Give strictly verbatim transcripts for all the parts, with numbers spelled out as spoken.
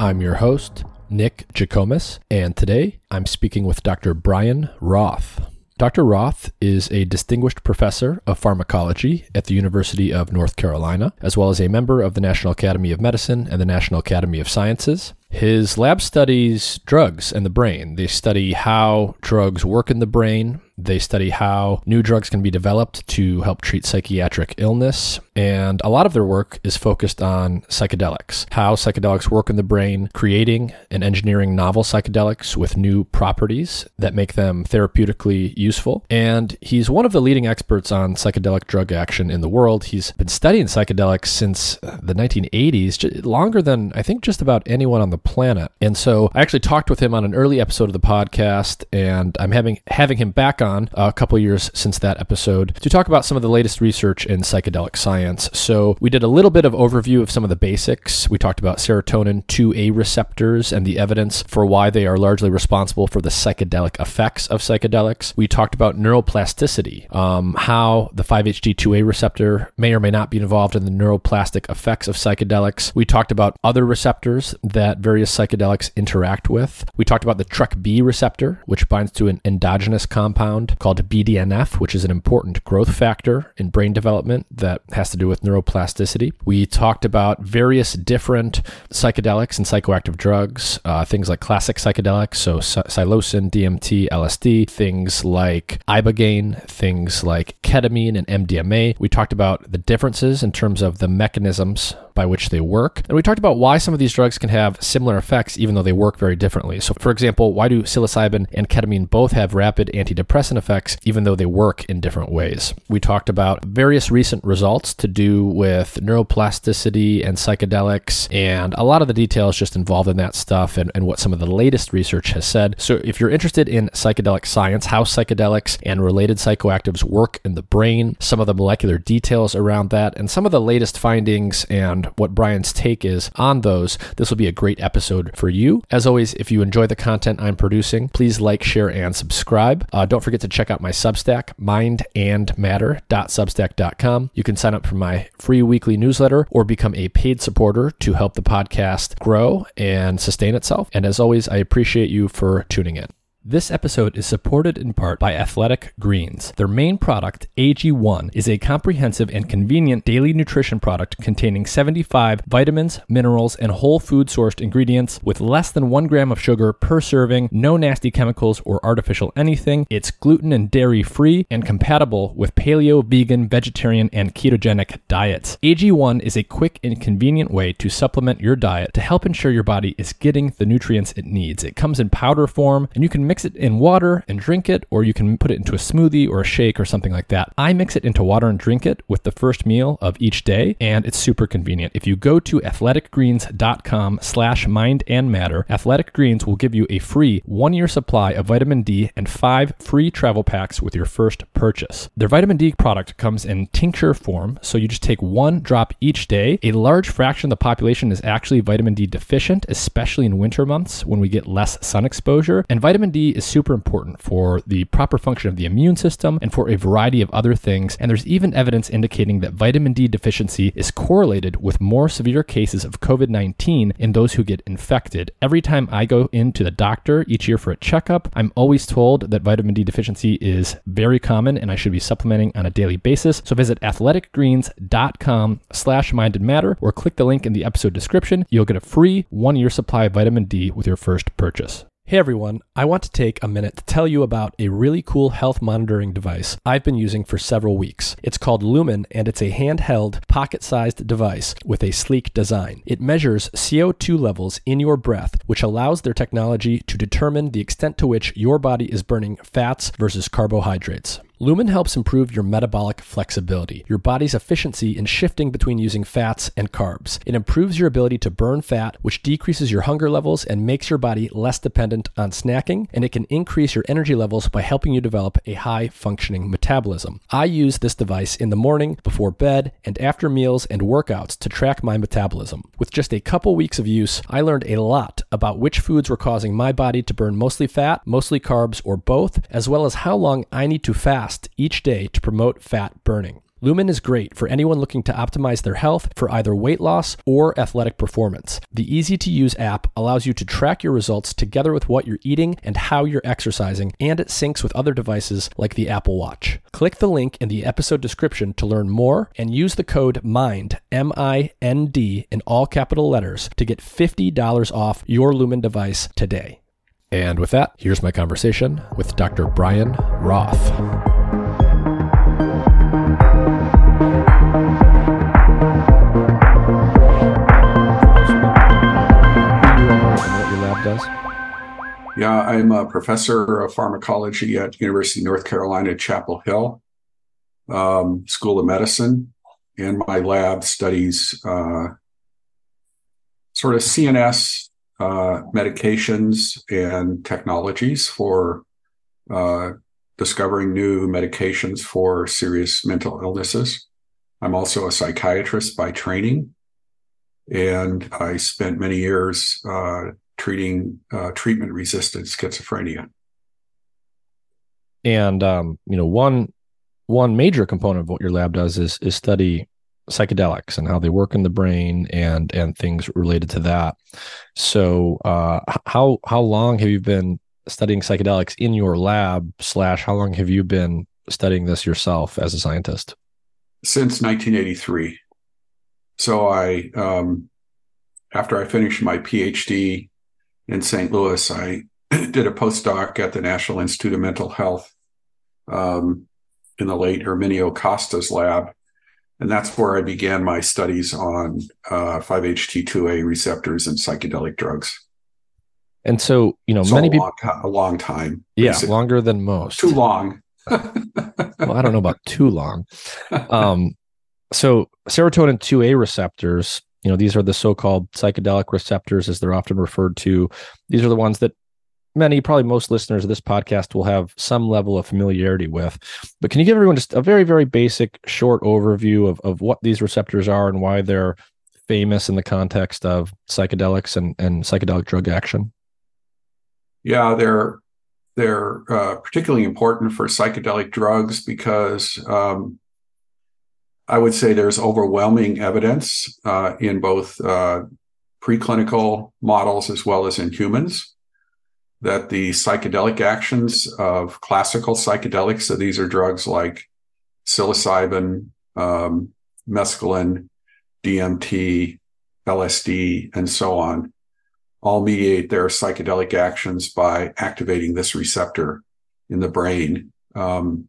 I'm your host, Nick Jikomes, and today I'm speaking with Doctor Brian Roth. Doctor Roth is a distinguished professor of pharmacology at the University of North Carolina, as well as a member of the National Academy of Medicine and the National Academy of Sciences. His lab studies drugs and the brain. They study how drugs work in the brain. They study how new drugs can be developed to help treat psychiatric illness. And a lot of their work is focused on psychedelics, how psychedelics work in the brain, creating and engineering novel psychedelics with new properties that make them therapeutically useful. And he's one of the leading experts on psychedelic drug action in the world. He's been studying psychedelics since the nineteen eighties, longer than I think just about anyone on the planet. And so I actually talked with him on an early episode of the podcast, and I'm having having him back on a couple years since that episode to talk about some of the latest research in psychedelic science. So we did a little bit of overview of some of the basics. We talked about serotonin two A receptors and the evidence for why they are largely responsible for the psychedelic effects of psychedelics. We talked about neuroplasticity, um, how the five H T two A receptor may or may not be involved in the neuroplastic effects of psychedelics. We talked about other receptors that various psychedelics interact with. We talked about the T R K B receptor, which binds to an endogenous compound called B D N F, which is an important growth factor in brain development that has to do with neuroplasticity. We talked about various different psychedelics and psychoactive drugs, uh, things like classic psychedelics, so psilocin, D M T, L S D, things like ibogaine, things like ketamine and M D M A. We talked about the differences in terms of the mechanisms by which they work. And we talked about why some of these drugs can have similar effects even though they work very differently. So for example, why do psilocybin and ketamine both have rapid antidepressant effects even though they work in different ways? We talked about various recent results to do with neuroplasticity and psychedelics and a lot of the details just involved in that stuff and, and what some of the latest research has said. So if you're interested in psychedelic science, how psychedelics and related psychoactives work in the brain, some of the molecular details around that, and some of the latest findings and what Brian's take is on those, this will be a great episode for you. As always, if you enjoy the content I'm producing, please like, share, and subscribe. Uh, don't forget to check out my Substack, mind and matter dot substack dot com. You can sign up for my free weekly newsletter or become a paid supporter to help the podcast grow and sustain itself. And as always, I appreciate you for tuning in. This episode is supported in part by Athletic Greens. Their main product, A G one, is a comprehensive and convenient daily nutrition product containing seventy-five vitamins, minerals, and whole food sourced ingredients with less than one gram of sugar per serving, no nasty chemicals or artificial anything. It's gluten and dairy free and compatible with paleo, vegan, vegetarian, and ketogenic diets. A G one is a quick and convenient way to supplement your diet to help ensure your body is getting the nutrients it needs. It comes in powder form, and you can mix it in water and drink it, or you can put it into a smoothie or a shake or something like that. I mix it into water and drink it with the first meal of each day, and it's super convenient. If you go to athletic greens dot com slash mind and matter, Athletic Greens will give you a free one-year supply of vitamin D and five free travel packs with your first purchase. Their vitamin D product comes in tincture form, so you just take one drop each day. A large fraction of the population is actually vitamin D deficient, especially in winter months when we get less sun exposure, and vitamin D is super important for the proper function of the immune system and for a variety of other things. And there's even evidence indicating that vitamin D deficiency is correlated with more severe cases of covid nineteen in those who get infected. Every time I go into the doctor each year for a checkup, I'm always told that vitamin D deficiency is very common and I should be supplementing on a daily basis. So visit athletic greens dot com slash mind and matter or click the link in the episode description. You'll get a free one-year supply of vitamin D with your first purchase. Hey everyone, I want to take a minute to tell you about a really cool health monitoring device I've been using for several weeks. It's called Lumen, and it's a handheld, pocket-sized device with a sleek design. It measures C O two levels in your breath, which allows their technology to determine the extent to which your body is burning fats versus carbohydrates. Lumen helps improve your metabolic flexibility, your body's efficiency in shifting between using fats and carbs. It improves your ability to burn fat, which decreases your hunger levels and makes your body less dependent on snacking, and it can increase your energy levels by helping you develop a high-functioning metabolism. I use this device in the morning, before bed, and after meals and workouts to track my metabolism. With just a couple weeks of use, I learned a lot about which foods were causing my body to burn mostly fat, mostly carbs, or both, as well as how long I need to fast each day to promote fat burning. Lumen is great for anyone looking to optimize their health for either weight loss or athletic performance. The easy-to-use app allows you to track your results together with what you're eating and how you're exercising, and it syncs with other devices like the Apple Watch. Click the link in the episode description to learn more and use the code MIND, M I N D, in all capital letters to get fifty dollars off your Lumen device today. And with that, here's my conversation with Doctor Brian Roth. Does. Yeah, I'm a professor of pharmacology at University of North Carolina, Chapel Hill um, School of Medicine, and my lab studies uh, sort of C N S uh, medications and technologies for uh, discovering new medications for serious mental illnesses. I'm also a psychiatrist by training, and I spent many years uh, treating uh, treatment-resistant schizophrenia. And um, you know, one one major component of what your lab does is is study psychedelics and how they work in the brain and and things related to that. So, uh, how how long have you been studying psychedelics in your lab? Slash, how long have you been studying this yourself as a scientist? Since nineteen eighty-three. So I, um, after I finished my PhD in Saint Louis, I did a postdoc at the National Institute of Mental Health um, in the late Herminio Costa's lab. And that's where I began my studies on uh, five H T two A receptors and psychedelic drugs. And so, you know, so many a people, long, a long time. Yeah, basically. Longer than most. Too long. Well, I don't know about too long. Um, so serotonin two A receptors, you know, these are the so-called psychedelic receptors, as they're often referred to. These are the ones that many, probably most listeners of this podcast will have some level of familiarity with. But can you give everyone just a very, very basic, short overview of, of what these receptors are and why they're famous in the context of psychedelics and, and psychedelic drug action? Yeah, they're they're uh, particularly important for psychedelic drugs because um, I would say there's overwhelming evidence uh, in both uh, preclinical models as well as in humans that the psychedelic actions of classical psychedelics, so these are drugs like psilocybin, um, mescaline, D M T, L S D, and so on, all mediate their psychedelic actions by activating this receptor in the brain. Um,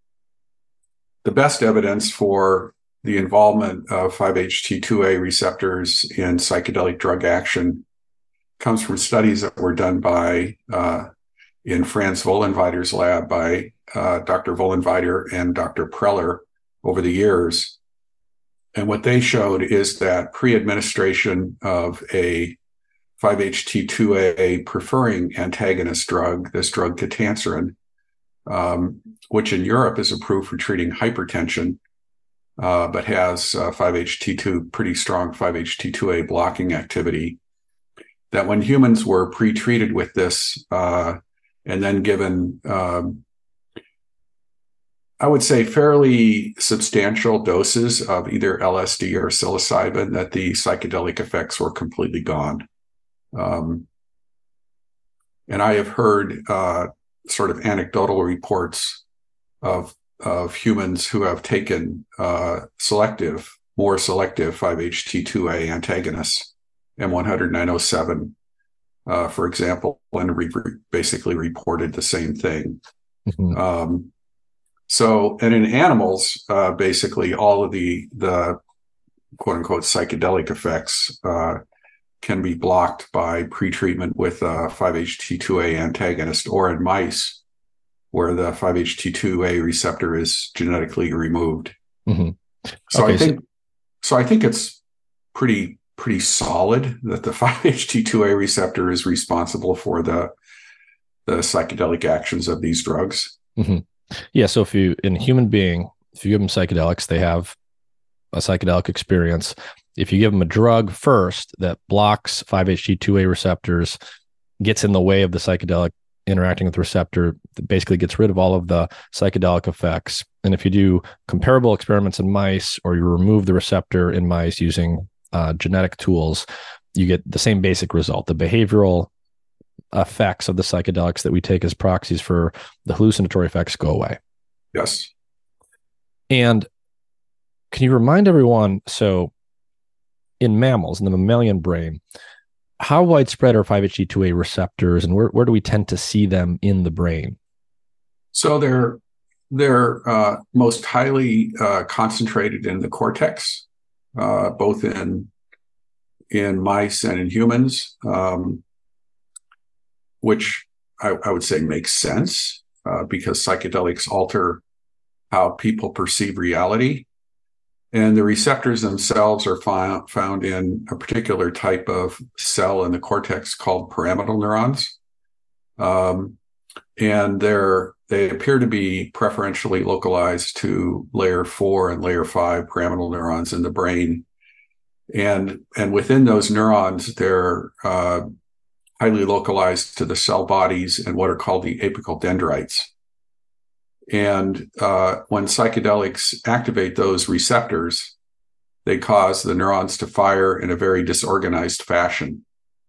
the best evidence for the involvement of five H T two A receptors in psychedelic drug action comes from studies that were done by, uh, in Franz Vollenweider's lab by uh, Doctor Vollenweider and Doctor Preller over the years. And what they showed is that pre-administration of a five H T two A preferring antagonist drug, this drug ketanserin, um, which in Europe is approved for treating hypertension, uh, but has uh, five H T two, pretty strong five H T two A blocking activity, that when humans were pre-treated with this uh, and then given, um, I would say, fairly substantial doses of either L S D or psilocybin, that the psychedelic effects were completely gone. Um, and I have heard uh, sort of anecdotal reports of of humans who have taken uh, selective, more selective five H T two A antagonists, M one hundred nine oh seven, uh, for example, and re- basically reported the same thing. Mm-hmm. Um, so, and in animals, uh, basically all of the the quote unquote psychedelic effects uh, can be blocked by pretreatment with a five H T two A antagonist, or in mice, where the five H T two A receptor is genetically removed. Mm-hmm. So okay, I think, so-, so I think it's pretty pretty solid that the five H T two A receptor is responsible for the the psychedelic actions of these drugs. Mm-hmm. Yeah. So if you, in a human being, if you give them psychedelics, they have a psychedelic experience. If you give them a drug first that blocks five H T two A receptors, gets in the way of the psychedelic interacting with the receptor, that basically gets rid of all of the psychedelic effects. And if you do comparable experiments in mice, or you remove the receptor in mice using uh, genetic tools, you get the same basic result. The behavioral effects of the psychedelics that we take as proxies for the hallucinatory effects go away. Yes. And can you remind everyone, so in mammals, in the mammalian brain, how widespread are five H T two A receptors, and where, where do we tend to see them in the brain? So they're they're uh, most highly uh, concentrated in the cortex, uh, both in in mice and in humans, um, which I, I would say makes sense uh, because psychedelics alter how people perceive reality. And the receptors themselves are fi- found in a particular type of cell in the cortex called pyramidal neurons. Um, and they're, they appear to be preferentially localized to layer four and layer five pyramidal neurons in the brain. And, and within those neurons, they're uh, highly localized to the cell bodies and what are called the apical dendrites. And uh, when psychedelics activate those receptors, they cause the neurons to fire in a very disorganized fashion.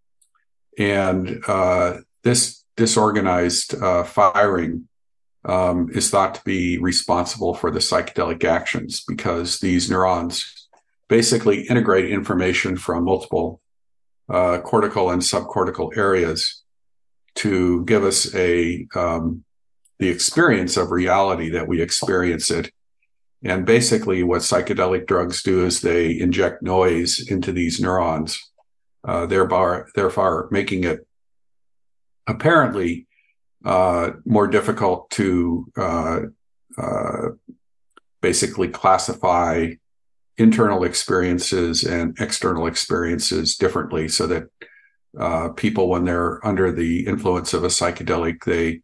And uh, this disorganized uh, firing um, is thought to be responsible for the psychedelic actions, because these neurons basically integrate information from multiple uh, cortical and subcortical areas to give us a um, the experience of reality that we experience it. And basically what psychedelic drugs do is they inject noise into these neurons, uh, thereby, therefore making it apparently uh, more difficult to uh, uh, basically classify internal experiences and external experiences differently, so that uh, people, when they're under the influence of a psychedelic, they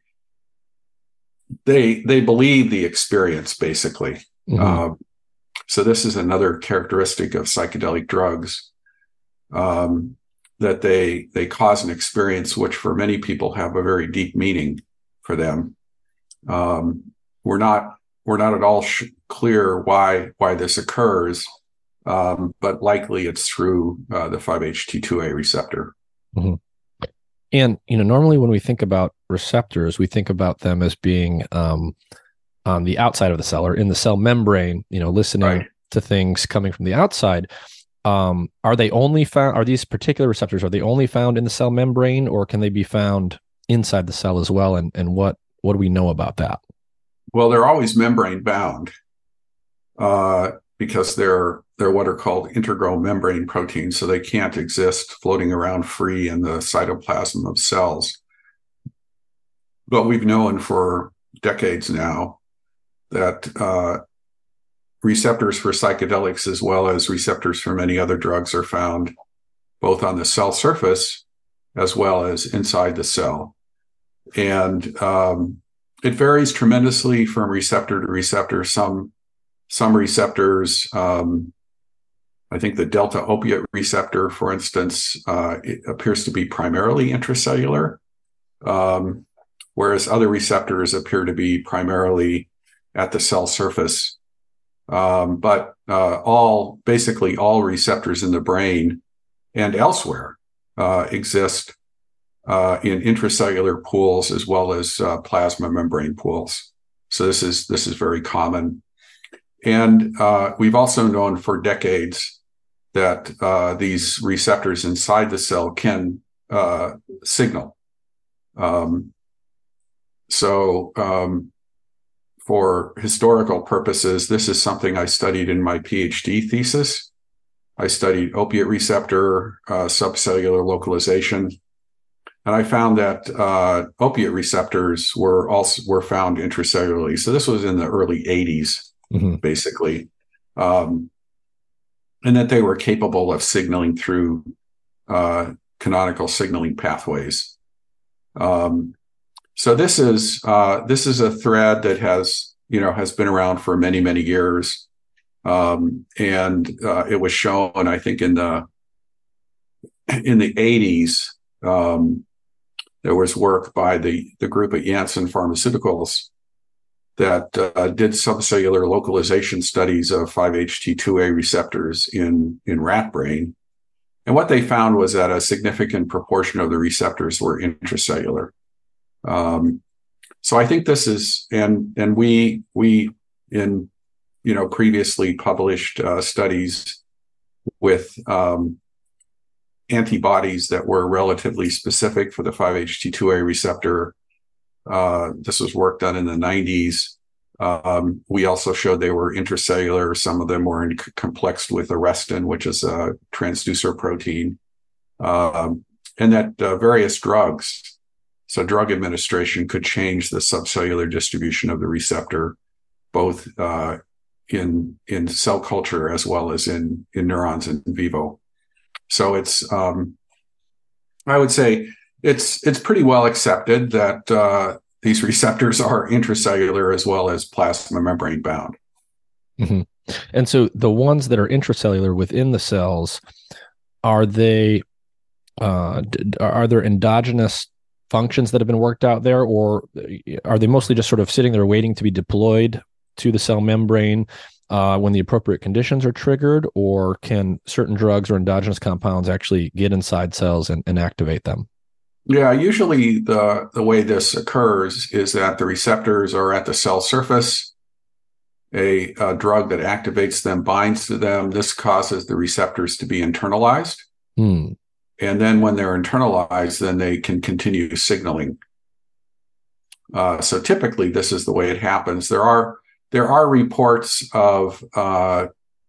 they they believe the experience, basically. Mm-hmm. Uh, so this is another characteristic of psychedelic drugs, um, that they they cause an experience which for many people have a very deep meaning for them. Um, we're not we're not at all sh- clear why why this occurs, um, but likely it's through uh, the five H T two A receptor. Mm-hmm. And, you know, normally when we think about receptors, we think about them as being um, on the outside of the cell or in the cell membrane, you know, listening right. to things coming from the outside. Um, are they only found, are these particular receptors, are they only found in the cell membrane, or can they be found inside the cell as well? And, and what, what do we know about that? Well, they're always membrane bound uh, because they're they're what are called integral membrane proteins, so they can't exist floating around free in the cytoplasm of cells. But we've known for decades now that uh, receptors for psychedelics, as well as receptors for many other drugs, are found both on the cell surface as well as inside the cell. And um, it varies tremendously from receptor to receptor. Some some receptors, um, I think the delta opiate receptor, for instance, uh, it appears to be primarily intracellular, um, whereas other receptors appear to be primarily at the cell surface. Um, but uh, all, basically all receptors in the brain and elsewhere uh, exist uh, in intracellular pools as well as uh, plasma membrane pools. So this is this is very common. And uh, we've also known for decades that uh, these receptors inside the cell can uh, signal. Um, so um, for historical purposes, this is something I studied in my PhD thesis. I studied opiate receptor uh, subcellular localization, and I found that uh, opiate receptors were also were found intracellularly. So this was in the early eighties, mm-hmm. basically. Um, and that they were capable of signaling through uh, canonical signaling pathways. Um, so this is uh, this is a thread that has you know has been around for many many years, um, and uh, it was shown, I think, in the in the eighties um, there was work by the, the group at Janssen Pharmaceuticals that uh, did subcellular localization studies of five H T two A receptors in, in rat brain. And what they found was that a significant proportion of the receptors were intracellular. Um, so I think this is, and and we we in you know previously published uh, studies with um, antibodies that were relatively specific for the five H T two A receptor. Uh, this was work done in the nineties. Um, we also showed they were intracellular. Some of them were in c- complexed with arrestin, which is a transducer protein, um, and that uh, various drugs, so drug administration could change the subcellular distribution of the receptor, both uh, in in cell culture as well as in in neurons in vivo. So it's, um, I would say, it's it's pretty well accepted that uh, these receptors are intracellular as well as plasma membrane bound. Mm-hmm. And so the ones that are intracellular within the cells, are they uh, are there endogenous functions that have been worked out there, or are they mostly just sort of sitting there waiting to be deployed to the cell membrane uh, when the appropriate conditions are triggered, or can certain drugs or endogenous compounds actually get inside cells and, and activate them? Yeah, usually the, the way this occurs is that the receptors are at the cell surface. A, a drug that activates them binds to them. This causes the receptors to be internalized. Hmm. And then when they're internalized, then they can continue signaling. Uh, so typically, this is the way it happens. There are there are reports of uh,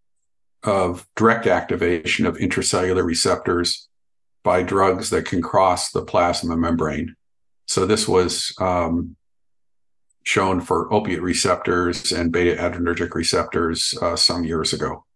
of direct activation of intracellular receptors by drugs that can cross the plasma membrane. So this was um, shown for opiate receptors and beta adrenergic receptors uh, some years ago.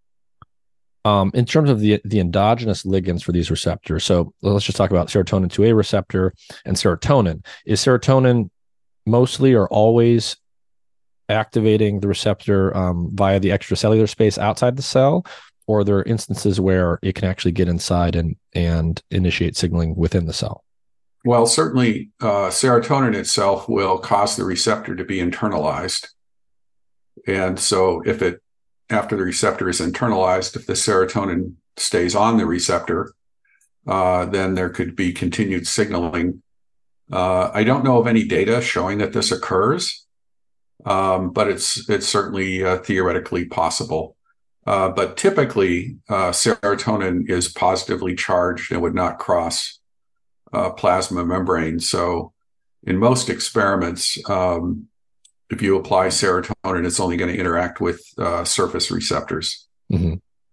Um, in terms of the the endogenous ligands for these receptors, so let's just talk about serotonin two A receptor and serotonin. Is serotonin mostly or always activating the receptor um, via the extracellular space outside the cell, or are there instances where it can actually get inside and and initiate signaling within the cell? Well, certainly uh, serotonin itself will cause the receptor to be internalized. And so if it, after the receptor is internalized, if the serotonin stays on the receptor, uh, then there could be continued signaling. Uh, I don't know of any data showing that this occurs, um, but it's it's certainly uh, theoretically possible. Uh, but typically, uh, serotonin is positively charged and would not cross uh, plasma membrane. So in most experiments, um, if you apply serotonin, it's only going to interact with uh, surface receptors. Mm-hmm.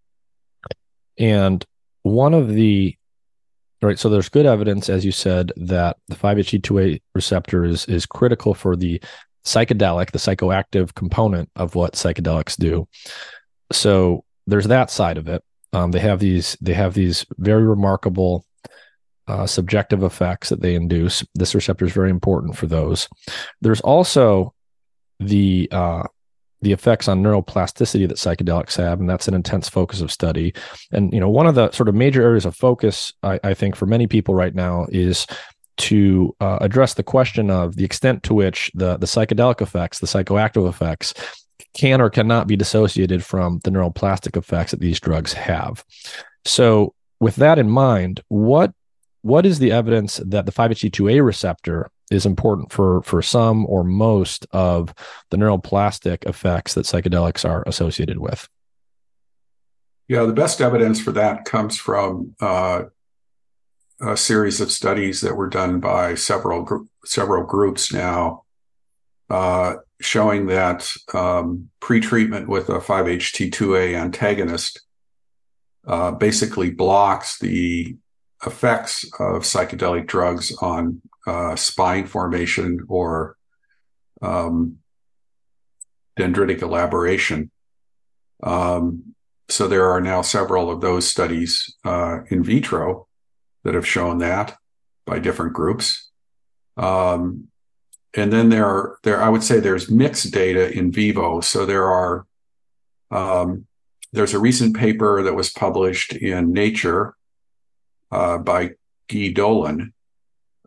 And one of the, right, so there's good evidence, as you said, that the five H T two A receptor is, is critical for the psychedelic, the psychoactive component of what psychedelics do. So there's that side of it. Um, they have these, they have these very remarkable uh, subjective effects that they induce. This receptor is very important for those. There's also the uh, the effects on neuroplasticity that psychedelics have, and that's an intense focus of study. And you know, one of the sort of major areas of focus, I, I think, for many people right now is to uh, address the question of the extent to which the the psychedelic effects, the psychoactive effects, can or cannot be dissociated from the neuroplastic effects that these drugs have. So, with that in mind, what what is the evidence that the five H T two A receptor is important for for some or most of the neuroplastic effects that psychedelics are associated with? Yeah, the best evidence for that comes from uh, a series of studies that were done by several gr- several groups now, uh, showing that um, pretreatment with a five H T two A antagonist uh, basically blocks the effects of psychedelic drugs on uh, spine formation or um, dendritic elaboration. Um, so there are now several of those studies uh, in vitro that have shown that by different groups. Um, and then there are, there, I would say there's mixed data in vivo. So there are, um, there's a recent paper that was published in Nature uh, by Guy Dolan,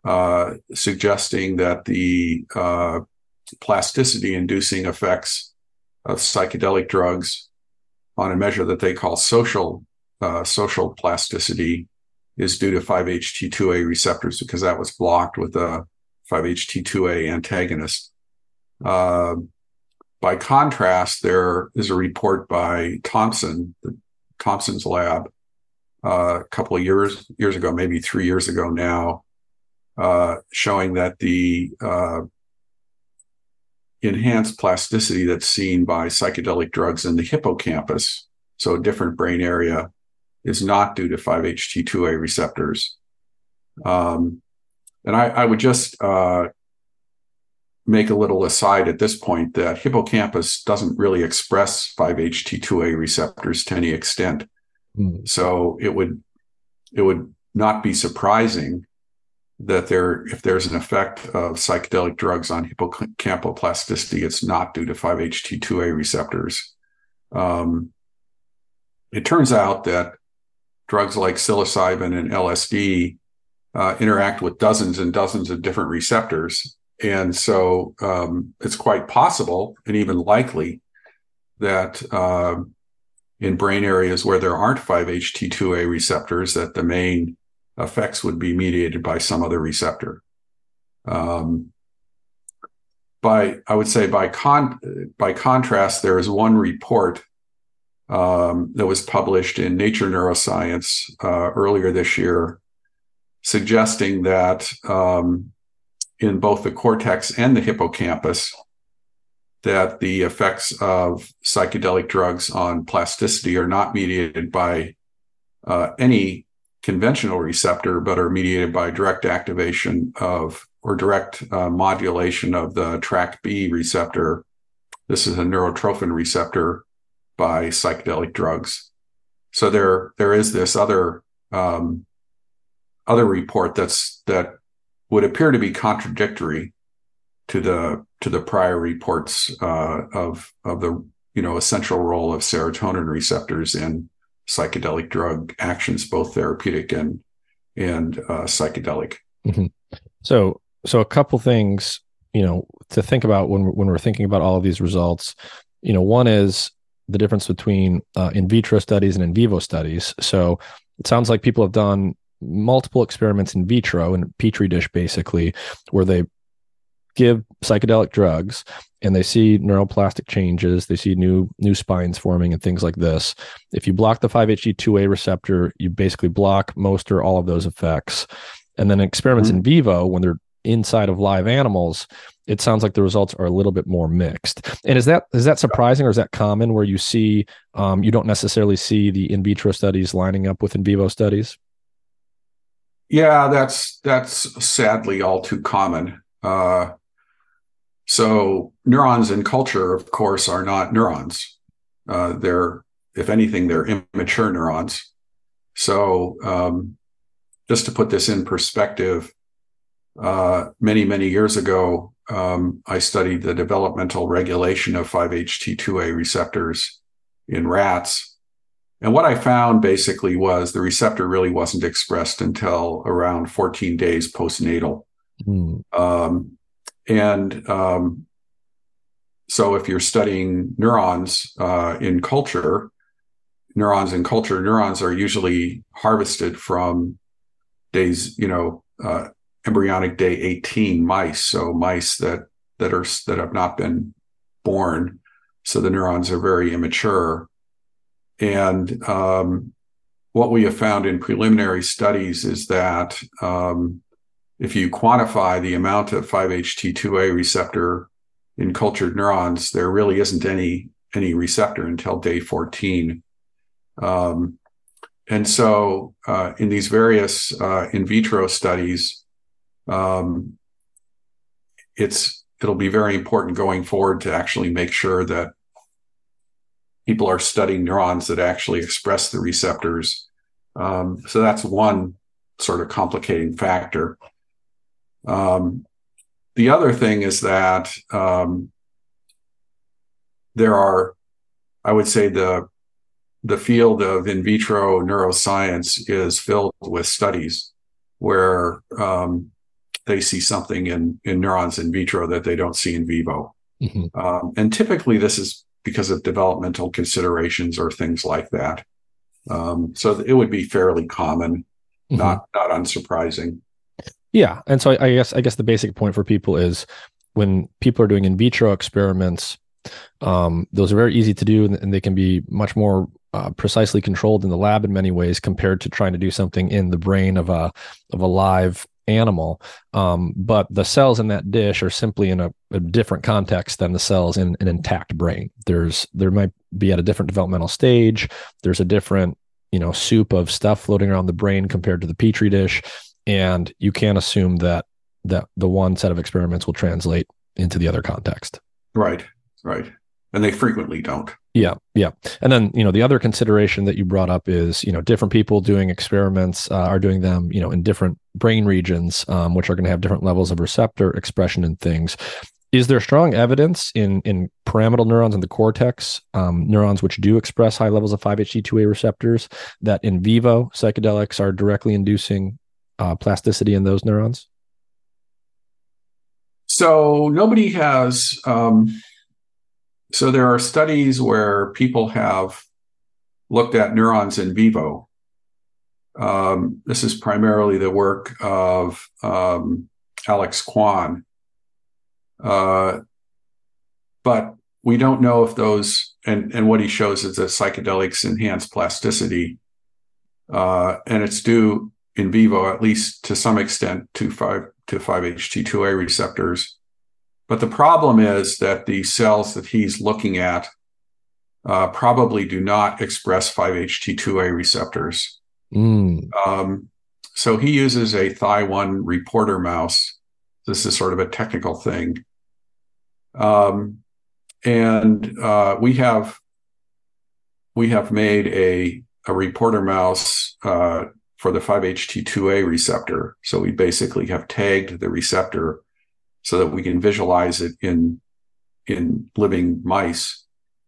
uh, suggesting that the uh, plasticity-inducing effects of psychedelic drugs on a measure that they call social uh, social plasticity is due to five H T two A receptors, because that was blocked with a five H T two A antagonist. Uh, by contrast, there is a report by Thompson, the, Thompson's lab, uh, a couple of years years ago, maybe three years ago now, uh, showing that the uh, enhanced plasticity that's seen by psychedelic drugs in the hippocampus, so a different brain area, is not due to five H T two A receptors. Um, and I, I would just uh, make a little aside at this point that hippocampus doesn't really express five H T two A receptors to any extent. Mm. So it would it would not be surprising that there, if there's an effect of psychedelic drugs on hippocampal plasticity, it's not due to five H T two A receptors. Um, it turns out that drugs like psilocybin and L S D uh, interact with dozens and dozens of different receptors. And so um, it's quite possible and even likely that uh, in brain areas where there aren't five H T two A receptors, that the main effects would be mediated by some other receptor. Um, by, I would say by con, by contrast, there is one report um, that was published in Nature Neuroscience uh, earlier this year, suggesting that um, in both the cortex and the hippocampus, that the effects of psychedelic drugs on plasticity are not mediated by uh, any conventional receptor, but are mediated by direct activation of or direct uh, modulation of the TrkB receptor. This is a neurotrophin receptor by psychedelic drugs. So there, there is this other um, other report that's that would appear to be contradictory to the to the prior reports uh, of of the you know essential role of serotonin receptors in psychedelic drug actions, both therapeutic and and uh, psychedelic. Mm-hmm. So, so a couple things, you know, to think about when we're, when we're thinking about all of these results. You know, one is the difference between uh, in vitro studies and in vivo studies. So, it sounds like people have done multiple experiments in vitro, in a petri dish, basically, where they give psychedelic drugs and they see neuroplastic changes, they see new new spines forming and things like this. If you block the five H T two A receptor, you basically block most or all of those effects. And then experiments mm-hmm. in vivo, when they're inside of live animals, it sounds like the results are a little bit more mixed. And is that is that surprising, or is that common where you see um, you don't necessarily see the in vitro studies lining up with in vivo studies? Yeah, that's that's sadly all too common. Uh, So neurons in culture, of course, are not neurons. Uh, they're, if anything, they're immature neurons. So um, just to put this in perspective, uh, many, many years ago, um, I studied the developmental regulation of five H T two A receptors in rats. And what I found basically was the receptor really wasn't expressed until around fourteen days postnatal. Mm. Um, And um, so if you're studying neurons uh, in culture, neurons in culture, neurons are usually harvested from days, you know, uh, embryonic day eighteen mice. So mice that that are that have not been born. So the neurons are very immature. And um, what we have found in preliminary studies is that um, if you quantify the amount of five H T two A receptor in cultured neurons, there really isn't any any receptor until day fourteen. Um, and so uh, in these various uh, in vitro studies, um, it's it'll be very important going forward to actually make sure that people are studying neurons that actually express the receptors. Um, so that's one sort of complicating factor. Um, the other thing is that um, there are, I would say, the the field of in vitro neuroscience is filled with studies where um, they see something in, in neurons in vitro that they don't see in vivo. Mm-hmm. Um, and typically this is because of developmental considerations or things like that. Um, so it would be fairly common, Mm-hmm. not not unsurprising. Yeah. And so I, I guess I guess the basic point for people is when people are doing in vitro experiments, um, those are very easy to do, and, and they can be much more uh, precisely controlled in the lab in many ways compared to trying to do something in the brain of a of a live animal. Um, but the cells in that dish are simply in a, a different context than the cells in an intact brain. There's there might be at a different developmental stage. There's a different, you know, soup of stuff floating around the brain compared to the petri dish, and you can't assume that that the one set of experiments will translate into the other context. Right, right. And they frequently don't. Yeah, yeah. And then, you know, the other consideration that you brought up is, you know, different people doing experiments uh, are doing them, you know, in different brain regions, um, which are going to have different levels of receptor expression and things. Is there strong evidence in in pyramidal neurons in the cortex, um, neurons which do express high levels of five H T two A receptors, that in vivo psychedelics are directly inducing uh, plasticity in those neurons? So nobody has... Um, so there are studies where people have looked at neurons in vivo. Um, this is primarily the work of um, Alex Kwan. Uh, but we don't know if those, and, and what he shows is that psychedelics enhance plasticity. Uh, and it's due in vivo, at least to some extent, to five to five H T two A receptors. But the problem is that the cells that he's looking at uh, probably do not express five H T two A receptors. Mm. Um, so he uses a T H I one reporter mouse. This is sort of a technical thing. Um, and uh, we have we have made a, a reporter mouse uh, for the five H T two A receptor. So we basically have tagged the receptor so that we can visualize it in, in living mice.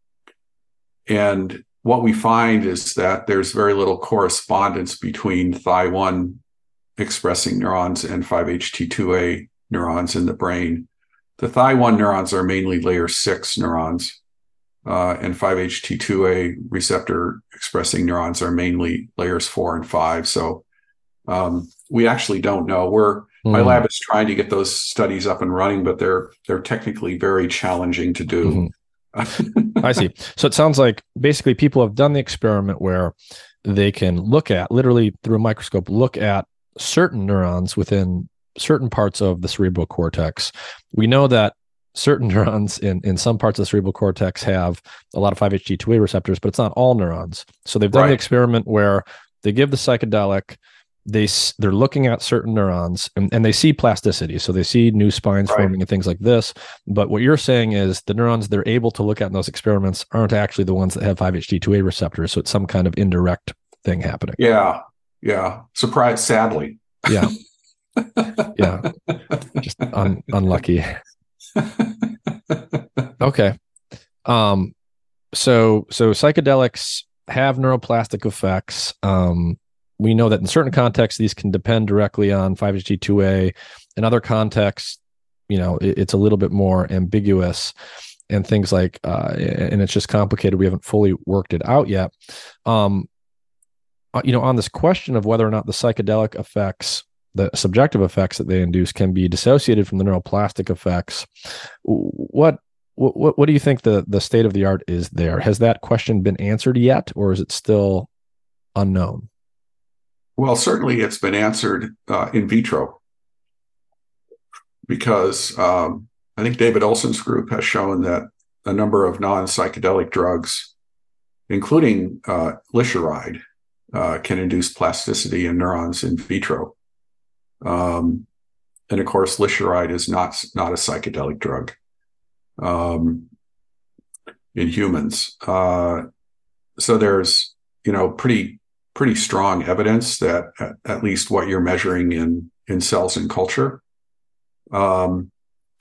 And what we find is that there's very little correspondence between T H I one expressing neurons and five H T two A neurons in the brain. The T H I one neurons are mainly layer six neurons, uh, and five H T two A receptor expressing neurons are mainly layers four and five. So um, we actually don't know. We're mm. My lab is trying to get those studies up and running, but they're they're technically very challenging to do. Mm-hmm. I see. So it sounds like basically people have done the experiment where they can look at, literally through a microscope, look at certain neurons within certain parts of the cerebral cortex. We know that certain neurons in, in some parts of the cerebral cortex have a lot of five H T two A receptors, but it's not all neurons. So they've done right. the experiment where they give the psychedelic, they, they're looking at certain neurons and, and they see plasticity. So they see new spines right. forming and things like this. But what you're saying is the neurons they're able to look at in those experiments aren't actually the ones that have five H T two A receptors. So it's some kind of indirect thing happening. Yeah. Yeah. Surprise, sadly. Yeah. Yeah. Just un- unlucky. Okay. Um, so, so psychedelics have neuroplastic effects. Um, we know that in certain contexts, these can depend directly on five H T two A. In other contexts, you know, it, it's a little bit more ambiguous and things like, uh, and it's just complicated. We haven't fully worked it out yet. Um, you know, on this question of whether or not the psychedelic effects, the subjective effects that they induce can be dissociated from the neuroplastic effects, what what what do you think the the state of the art is there? Has that question been answered yet, or is it still unknown? Well, certainly it's been answered uh, in vitro, because um, I think David Olson's group has shown that a number of non-psychedelic drugs, including uh, lisheride, uh, can induce plasticity in neurons in vitro. Um, and of course, lisheride is not not a psychedelic drug um, in humans. Uh, so there's, you know, pretty pretty strong evidence that at, at least what you're measuring in in cells in culture. Um,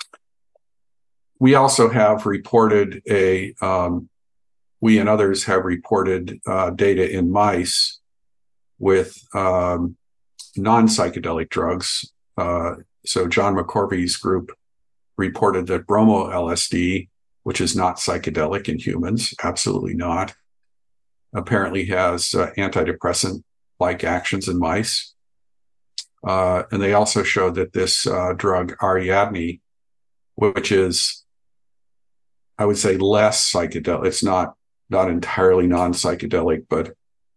we also have reported a um, we and others have reported uh, data in mice with um, non-psychedelic drugs, uh, so John McCorvey's group reported that bromo L S D, which is not psychedelic in humans, absolutely not, apparently has uh, antidepressant-like actions in mice. Uh, and they also showed that this uh, drug Ariadne, which is, I would say, less psychedelic, it's not not entirely non-psychedelic, but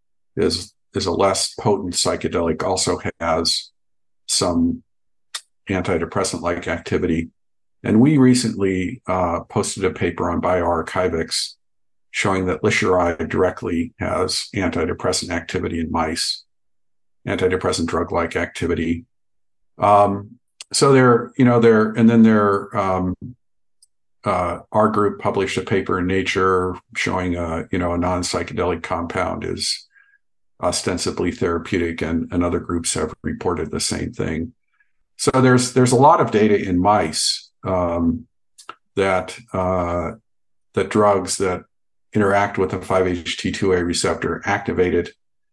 is is a less potent psychedelic, also has some antidepressant-like activity. And we recently uh, posted a paper on bioarchivics showing that lisheride directly has antidepressant activity in mice, antidepressant drug-like activity. Um, so there, you know, there, and then there, um, uh, our group published a paper in Nature showing a, you know, a non-psychedelic compound is ostensibly therapeutic, and, and other groups have reported the same thing. So there's there's a lot of data in mice um, that uh, that drugs that interact with the five H T two A receptor activated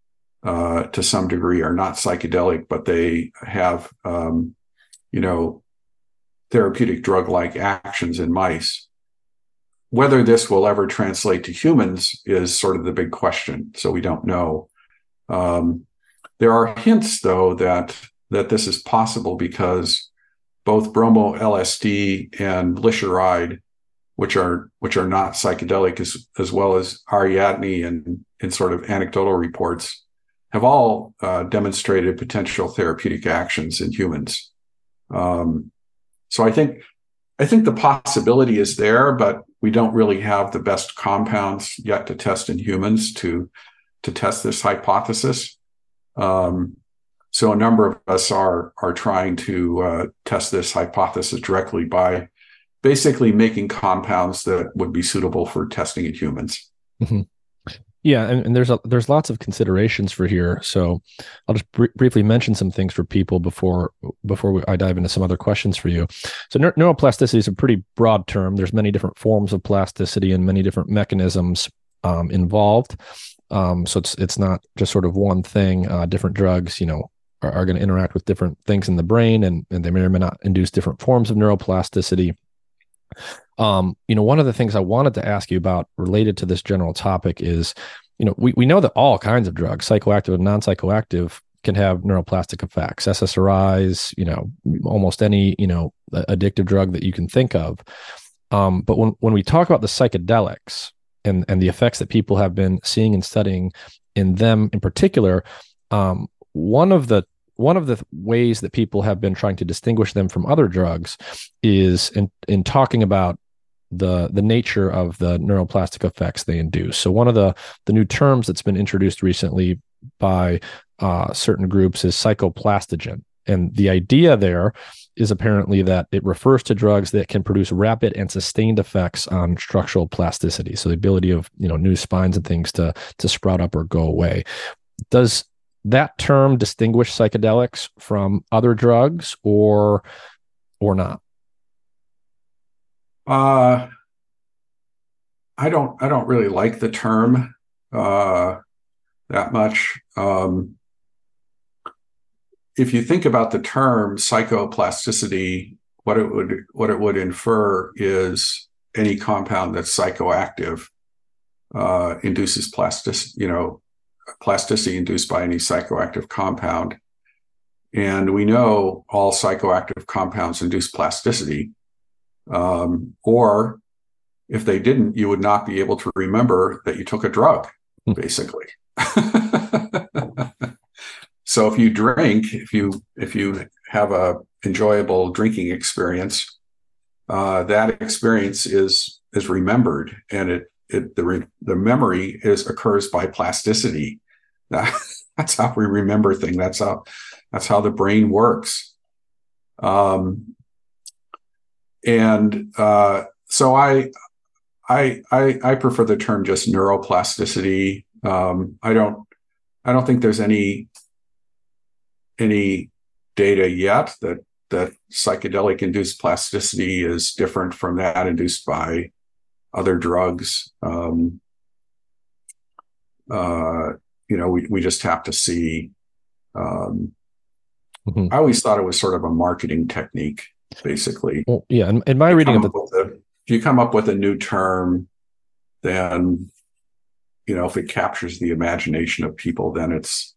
uh, to some degree are not psychedelic, but they have um, you know therapeutic drug-like actions in mice. Whether this will ever translate to humans is sort of the big question. So we don't know. Um, there are hints, though, that that this is possible because both bromo L S D and lisheride, which are which are not psychedelic, as as well as Ariadne and in sort of anecdotal reports, have all uh, demonstrated potential therapeutic actions in humans. Um, so I think I think the possibility is there, but we don't really have the best compounds yet to test in humans to to test this hypothesis. Um, so a number of us are are trying to uh, test this hypothesis directly by basically making compounds that would be suitable for testing in humans. Mm-hmm. Yeah, and, and there's a, there's lots of considerations for here. So I'll just br- briefly mention some things for people before before we, I dive into some other questions for you. So neur- neuroplasticity is a pretty broad term. There's many different forms of plasticity and many different mechanisms um, involved. Um, so it's it's not just sort of one thing. Uh, different drugs, you know, are, are going to interact with different things in the brain, and, and they may or may not induce different forms of neuroplasticity. Um, you know, one of the things I wanted to ask you about related to this general topic is, you know, we, we know that all kinds of drugs, psychoactive and non-psychoactive, can have neuroplastic effects, S S R Is, you know, almost any, you know, addictive drug that you can think of. Um, but when, when we talk about the psychedelics and, and the effects that people have been seeing and studying in them in particular, um, one of the One of the ways that people have been trying to distinguish them from other drugs is in, in talking about the the nature of the neuroplastic effects they induce. So one of the, the new terms that's been introduced recently by uh, certain groups is psychoplastogen. And the idea there is apparently that it refers to drugs that can produce rapid and sustained effects on structural plasticity. So the ability of, you know, new spines and things to to sprout up or go away. Does that term distinguish psychedelics from other drugs, or or not? Uh, I don't. I don't really like the term uh, that much. Um, if you think about the term psychoplasticity, what it would what it would infer is any compound that's psychoactive uh, induces plastic. You know. Plasticity induced by any psychoactive compound. And we know all psychoactive compounds induce plasticity. Um, or if they didn't, you would not be able to remember that you took a drug, basically. So if you drink, if you if you have a enjoyable drinking experience, uh, that experience is is remembered, and it It, the re, the memory is occurs by plasticity. That, that's how we remember things. That's how that's how the brain works. Um, and uh, so I, I I I prefer the term just neuroplasticity. Um, I don't I don't think there's any any data yet that that psychedelic induced plasticity is different from that induced by other drugs. Um, uh, you know, we, we just have to see um, Mm-hmm. I always thought it was sort of a marketing technique, basically. Well, yeah, in, in my reading of the, a, if you come up with a new term, then, you know, if it captures the imagination of people, then it's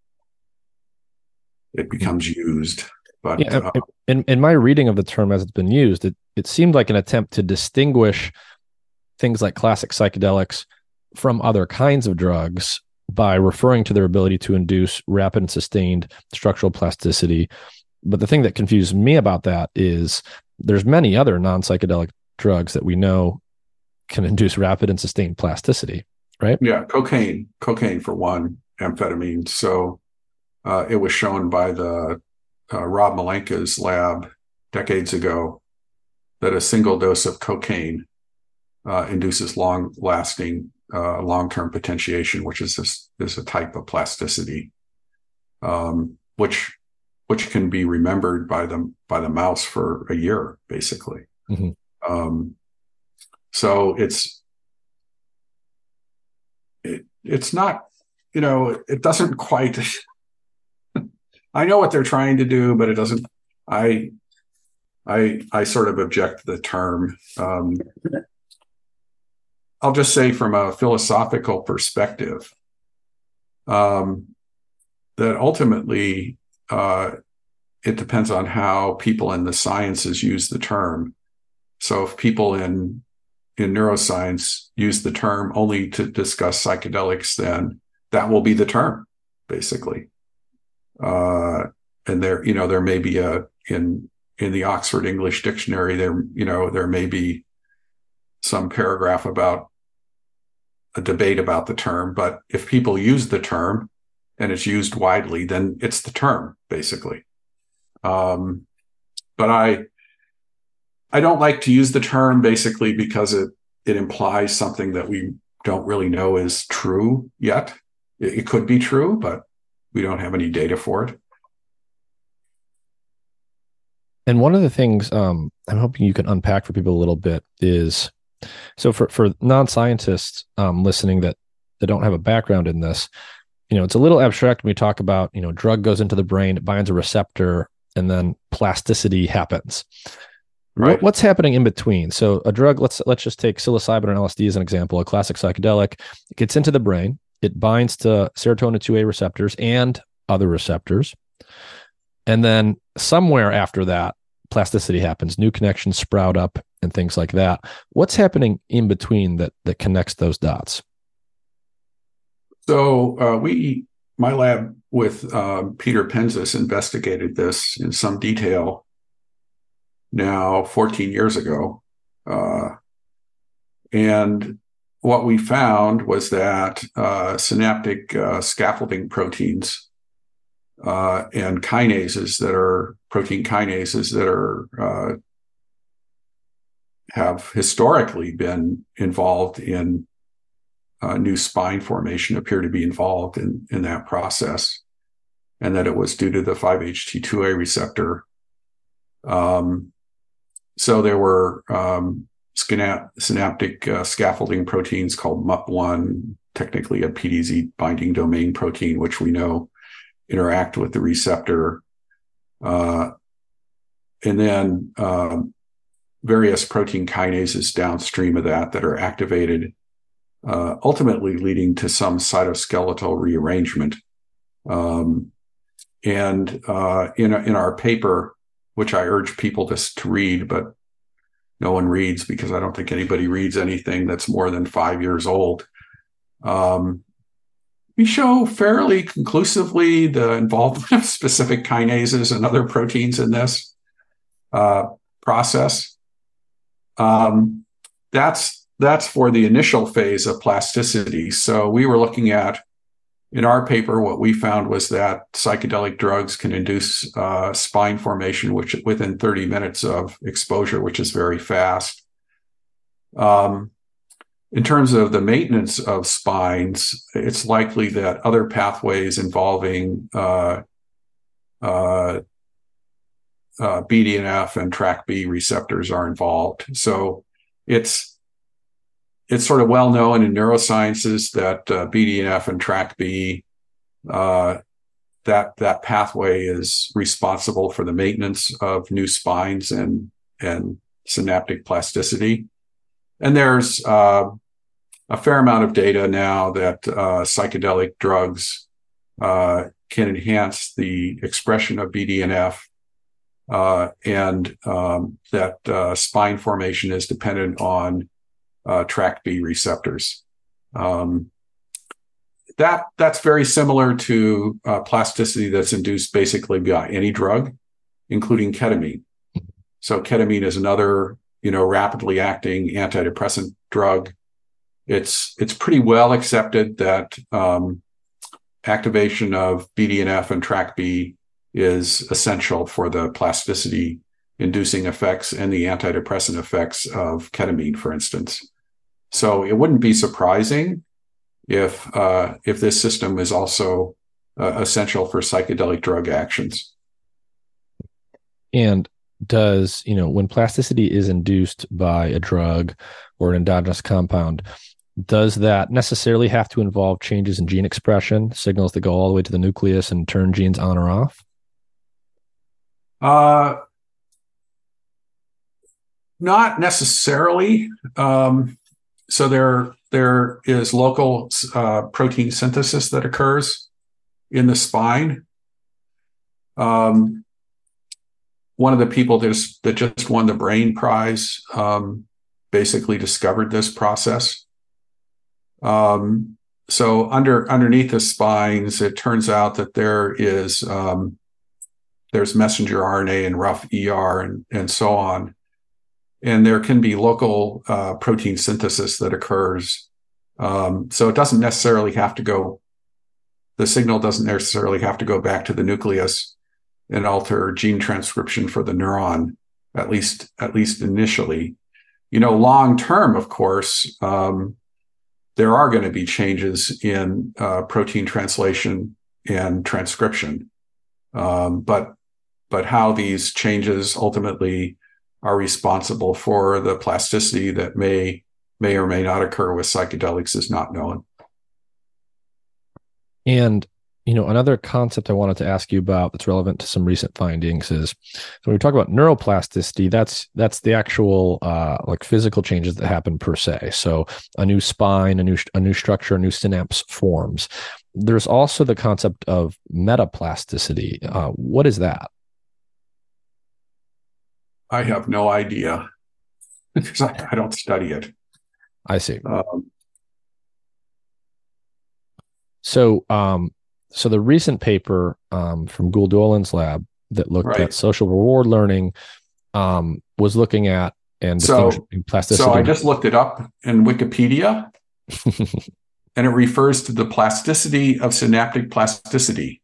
it becomes used. But yeah, uh, in in my reading of the term as it's been used, it it seemed like an attempt to distinguish things like classic psychedelics from other kinds of drugs by referring to their ability to induce rapid and sustained structural plasticity. But the thing that confused me about that is there's many other non-psychedelic drugs that we know can induce rapid and sustained plasticity, right? Yeah, cocaine, cocaine for one, amphetamine. So uh, it was shown by the uh, Rob Malenka's lab decades ago that a single dose of cocaine uh, induces long-lasting, uh, long-term potentiation, which is this is a type of plasticity, um, which which can be remembered by the by the mouse for a year, basically. Mm-hmm. Um, so it's it, it's not, you know, it doesn't quite. I know what they're trying to do, but it doesn't. I I I sort of object to the term. Um, I'll just say from a philosophical perspective, um, that ultimately uh, it depends on how people in the sciences use the term. So if people in in neuroscience use the term only to discuss psychedelics, then that will be the term, basically. Uh, and there, you know, there may be a in in the Oxford English Dictionary, there, you know, there may be some paragraph about a debate about the term, but if people use the term and it's used widely, then it's the term, basically. Um, but I, I don't like to use the term basically because it it implies something that we don't really know is true yet. It, it could be true, but we don't have any data for it. And one of the things um, I'm hoping you can unpack for people a little bit is, so for, for non-scientists um, listening that, that don't have a background in this, you know, it's a little abstract when we talk about, you know, drug goes into the brain, it binds a receptor, and then plasticity happens. Right. What, what's happening in between? So a drug, let's let's just take psilocybin or L S D as an example, a classic psychedelic. It gets into the brain, it binds to serotonin two A receptors and other receptors. And then somewhere after that, plasticity happens, new connections sprout up and things like that. What's happening in between that that connects those dots? So uh, we, my lab with uh, Peter Penzis investigated this in some detail now fourteen years ago. Uh, and what we found was that uh, synaptic uh, scaffolding proteins uh, and kinases that are protein kinases that are uh, have historically been involved in uh, new spine formation appear to be involved in, in that process, and that it was due to the five H T two A receptor. Um, so there were um, synaptic uh, scaffolding proteins called M U P one, technically a P D Z binding domain protein, which we know interact with the receptor. Uh, and then um, various protein kinases downstream of that that are activated, uh, ultimately leading to some cytoskeletal rearrangement. Um, and uh, in, in our paper, which I urge people to, to read, but no one reads because I don't think anybody reads anything that's more than five years old. Um, we show fairly conclusively the involvement of specific kinases and other proteins in this uh, process. Um, that's that's for the initial phase of plasticity. So we were looking at, in our paper, what we found was that psychedelic drugs can induce uh, spine formation, which within thirty minutes of exposure, which is very fast. Um, in terms of the maintenance of spines, it's likely that other pathways involving uh, uh, uh, B D N F and TrkB receptors are involved. So it's it's sort of well known in neurosciences that uh, B D N F and TrkB uh, that that pathway is responsible for the maintenance of new spines and and synaptic plasticity. And there's uh, a fair amount of data now that uh, psychedelic drugs uh, can enhance the expression of B D N F, uh, and um, that uh, spine formation is dependent on uh, TrkB receptors. Um, that that's very similar to uh, plasticity that's induced basically by any drug, including ketamine. So ketamine is another, you know, rapidly acting antidepressant drug. It's it's pretty well accepted that um, activation of B D N F and TrkB is essential for the plasticity inducing effects and the antidepressant effects of ketamine, for instance. So it wouldn't be surprising if uh, if this system is also uh, essential for psychedelic drug actions. And does, you know, when plasticity is induced by a drug or an endogenous compound, does that necessarily have to involve changes in gene expression, signals that go all the way to the nucleus and turn genes on or off? Uh, not necessarily. Um, so there, there is local uh, protein synthesis that occurs in the spine. Um, one of the people that, is, that just won the Brain Prize um, basically discovered this process. Um, so under underneath the spines, it turns out that there is um, there's messenger R N A and rough E R and, and so on. And there can be local uh, protein synthesis that occurs. Um, so it doesn't necessarily have to go, the signal doesn't necessarily have to go back to the nucleus and alter gene transcription for the neuron, at least, at least initially. You know, long term, of course, um, there are going to be changes in uh, protein translation and transcription. Um, but, but how these changes ultimately are responsible for the plasticity that may, may or may not occur with psychedelics is not known. And, you know, another concept I wanted to ask you about that's relevant to some recent findings is, so when we talk about neuroplasticity, that's that's the actual uh, like physical changes that happen per se. So a new spine, a new a new structure, a new synapse forms. There's also the concept of metaplasticity. Uh, what is that? I have no idea because I, I don't study it. I see. Um, so, um, so the recent paper um, from Gould Dolan's lab that looked right. at social reward learning um, was looking at and so, distinguishing plasticity. So I just looked it up in Wikipedia, and it refers to the plasticity of synaptic plasticity.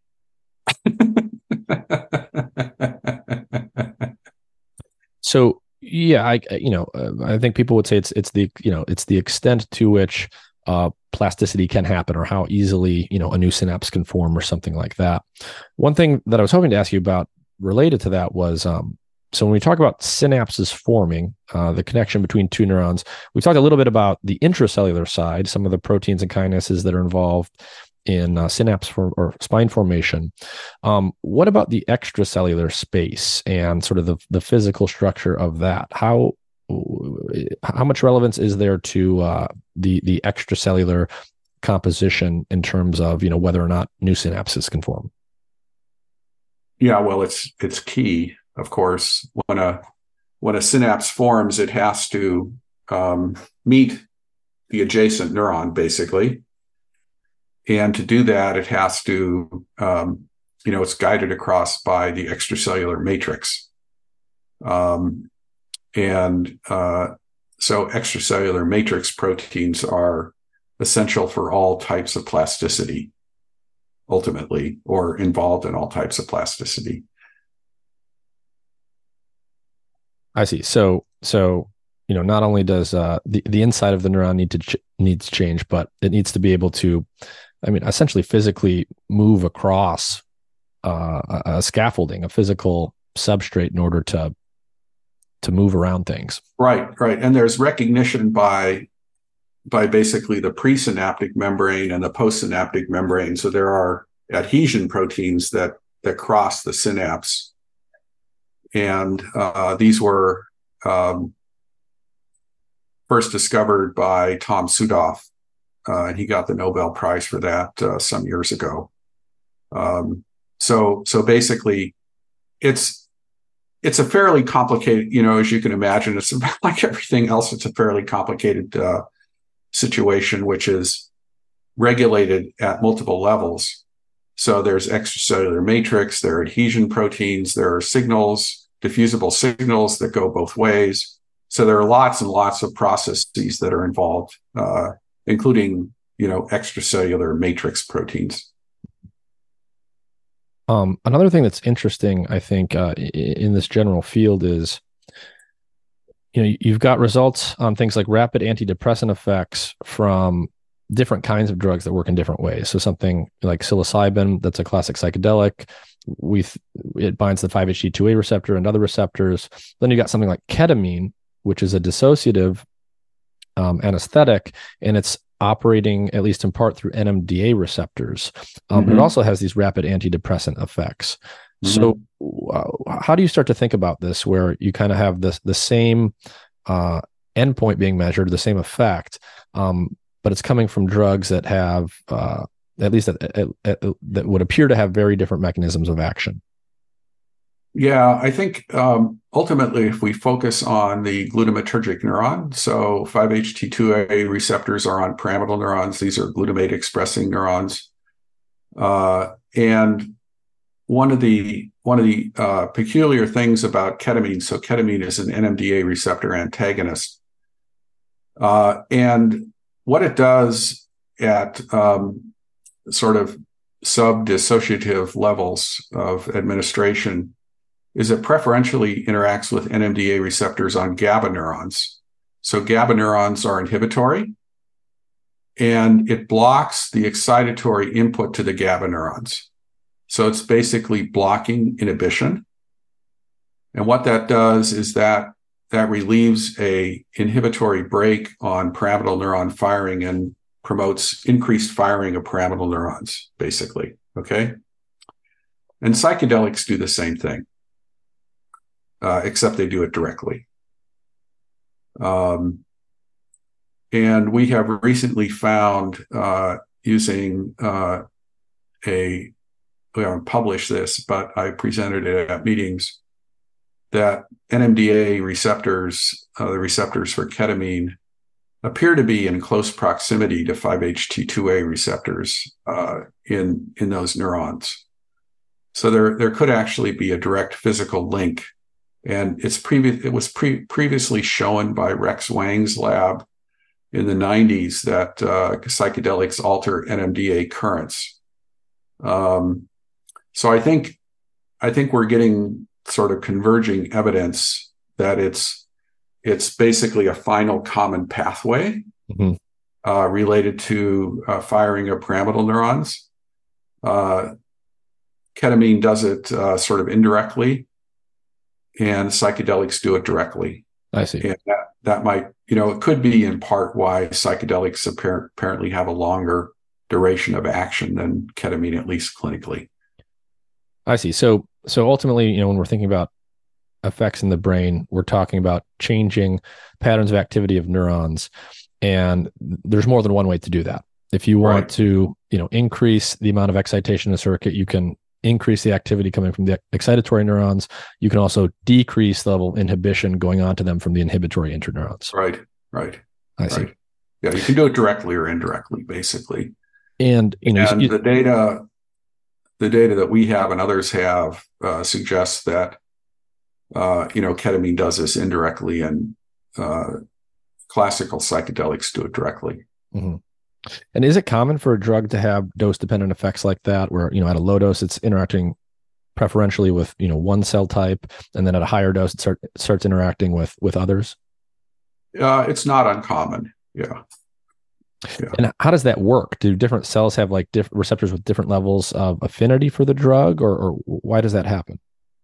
So yeah, I you know uh, I think people would say it's it's the you know it's the extent to which uh, plasticity can happen, or how easily you know a new synapse can form, or something like that. One thing that I was hoping to ask you about related to that was um, so when we talk about synapses forming, uh, the connection between two neurons, we talked a little bit about the intracellular side, some of the proteins and kinases that are involved in uh, synapse form or spine formation. Um, what about the extracellular space and sort of the, the physical structure of that? How how much relevance is there to uh, the the extracellular composition in terms of you know whether or not new synapses can form? Yeah, well, it's it's key, of course. When a when a synapse forms, it has to um, meet the adjacent neuron, basically. And to do that, it has to, um, you know, it's guided across by the extracellular matrix. Um, and uh, so extracellular matrix proteins are essential for all types of plasticity, ultimately, or involved in all types of plasticity. I see. So, so you know, not only does uh, the the inside of the neuron need to ch- needs to change, but it needs to be able to, I mean, essentially physically move across uh, a, a scaffolding, a physical substrate, in order to to move around things. Right, right. And there's recognition by by basically the presynaptic membrane and the postsynaptic membrane. So there are adhesion proteins that that cross the synapse. And uh, these were um, first discovered by Tom Sudoff, uh, and he got the Nobel Prize for that uh, some years ago. Um, so, so basically, it's it's a fairly complicated, you know, as you can imagine, it's like everything else. It's a fairly complicated uh, situation, which is regulated at multiple levels. So there's extracellular matrix, there are adhesion proteins, there are signals, diffusible signals that go both ways. So there are lots and lots of processes that are involved, uh, including, you know, extracellular matrix proteins. Um, another thing that's interesting, I think, uh, in this general field is, you know, you've got results on things like rapid antidepressant effects from different kinds of drugs that work in different ways. So something like psilocybin, that's a classic psychedelic. We it binds the five H T two A receptor and other receptors. Then you got something like ketamine, which is a dissociative um, anesthetic, and it's operating at least in part through N M D A receptors. Um, mm-hmm. It also has these rapid antidepressant effects. Mm-hmm. So uh, how do you start to think about this, where you kind of have this the same uh, endpoint being measured, the same effect, um, but it's coming from drugs that have, uh, at least at, at, at, that would appear to have very different mechanisms of action? Yeah, I think um, ultimately, if we focus on the glutamatergic neuron, so five H T two A receptors are on pyramidal neurons. These are glutamate expressing neurons. Uh, and one of the one of the uh, peculiar things about ketamine, so ketamine is an N M D A receptor antagonist. Uh, and what it does at um, sort of sub-dissociative levels of administration is it preferentially interacts with N M D A receptors on GABA neurons. So GABA neurons are inhibitory, and it blocks the excitatory input to the GABA neurons. So it's basically blocking inhibition. And what that does is that that relieves a inhibitory brake on pyramidal neuron firing and promotes increased firing of pyramidal neurons, basically, okay? And psychedelics do the same thing, uh, except they do it directly. Um, and we have recently found, uh, using uh, a, we haven't published this, but I presented it at meetings, that N M D A receptors, uh, the receptors for ketamine, appear to be in close proximity to five H T two A receptors uh, in, in those neurons. So there, there could actually be a direct physical link. And it's previous, it was pre- previously shown by Rex Wang's lab in the nineties that uh, psychedelics alter N M D A currents. Um, so I think, I think we're getting sort of converging evidence that it's it's basically a final common pathway mm-hmm. uh, related to uh, firing of pyramidal neurons. Uh, ketamine does it uh, sort of indirectly, and psychedelics do it directly. I see. And that, that might, you know, it could be in part why psychedelics apparent, apparently have a longer duration of action than ketamine, at least clinically. I see. So, so ultimately, you know, when we're thinking about effects in the brain, we're talking about changing patterns of activity of neurons, and there's more than one way to do that. If you want right. to, you know, increase the amount of excitation in a circuit, you can increase the activity coming from the excitatory neurons. You can also decrease the level of inhibition going on to them from the inhibitory interneurons. Right, right. I right. see. Yeah, you can do it directly or indirectly, basically. And you know, and you, the data. The data that we have and others have uh, suggests that, uh, you know, ketamine does this indirectly, and uh, classical psychedelics do it directly. Mm-hmm. And is it common for a drug to have dose-dependent effects like that, where, you know, at a low dose, it's interacting preferentially with, you know, one cell type, and then at a higher dose, it, start, it starts interacting with with others? Uh, it's not uncommon. Yeah. Yeah. And how does that work? Do different cells have like different receptors with different levels of affinity for the drug, or, or why does that happen?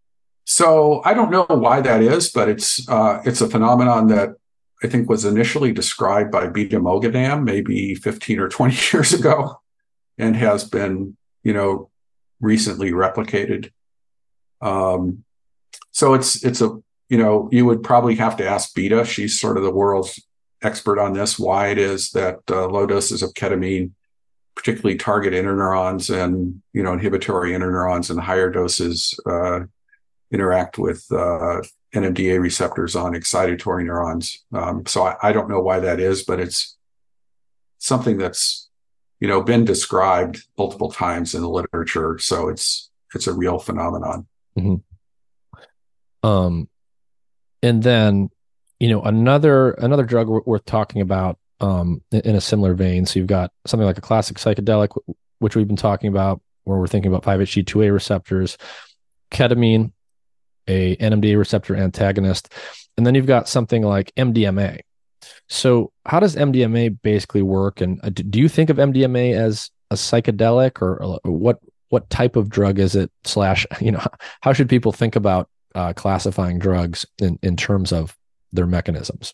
So I don't know why that is, but it's uh, it's a phenomenon that I think was initially described by Beta Mogadam maybe fifteen or twenty years ago, and has been, you know, recently replicated. Um, so it's it's a you know you would probably have to ask Beta. She's sort of the world's expert on this. Why it is that uh, low doses of ketamine particularly target interneurons and you know inhibitory interneurons, and higher doses uh, interact with uh, N M D A receptors on excitatory neurons. Um, so I, I don't know why that is, but it's something that's you know been described multiple times in the literature. So it's it's a real phenomenon. Mm-hmm. Um, and then you know another another drug worth talking about um, in a similar vein. So you've got something like a classic psychedelic, which we've been talking about, where we're thinking about five H T two A receptors, ketamine, a N M D A receptor antagonist, and then you've got something like M D M A. So how does M D M A basically work? And uh, do you think of M D M A as a psychedelic, or, or what what type of drug is it? Slash, you know, how should people think about uh, classifying drugs in, in terms of their mechanisms?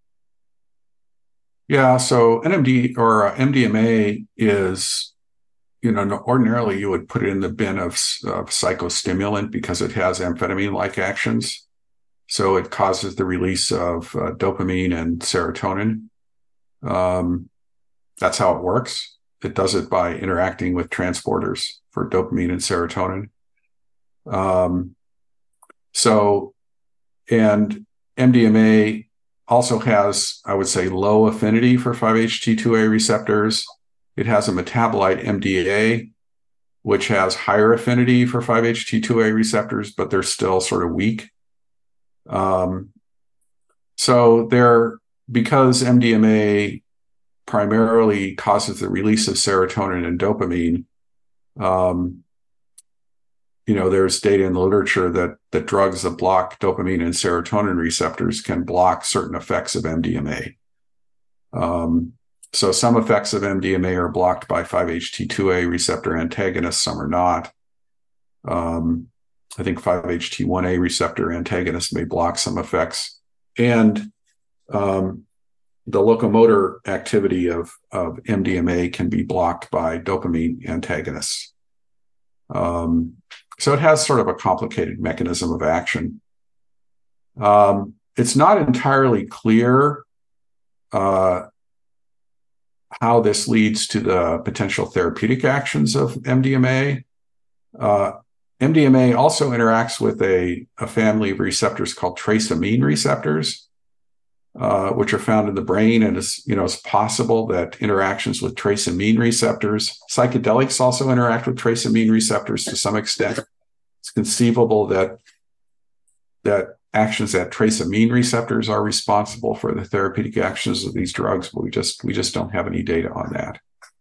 Yeah, so N M D or uh, M D M A is, you know, ordinarily you would put it in the bin of, of psychostimulant because it has amphetamine-like actions. So it causes the release of uh, dopamine and serotonin. Um, that's how it works. It does it by interacting with transporters for dopamine and serotonin. Um, so, and M D M A also has, I would say, low affinity for five H T two A receptors. It has a metabolite, M D A, which has higher affinity for five H T two A receptors, but they're still sort of weak. Um, so they're, because M D M A primarily causes the release of serotonin and dopamine, um, you know, there's data in the literature that that drugs that block dopamine and serotonin receptors can block certain effects of M D M A. Um, so some effects of M D M A are blocked by five H T two A receptor antagonists, some are not. Um, I think five H T one A receptor antagonists may block some effects. And um, the locomotor activity of, of M D M A can be blocked by dopamine antagonists. Um, so it has sort of a complicated mechanism of action. Um, it's not entirely clear uh, how this leads to the potential therapeutic actions of M D M A. Uh, M D M A also interacts with a, a family of receptors called trace amine receptors, uh, which are found in the brain, and it's, you know, it's possible that interactions with trace amine receptors, psychedelics also interact with trace amine receptors to some extent. It's conceivable that that actions at trace amine receptors are responsible for the therapeutic actions of these drugs, but we just we just don't have any data on that.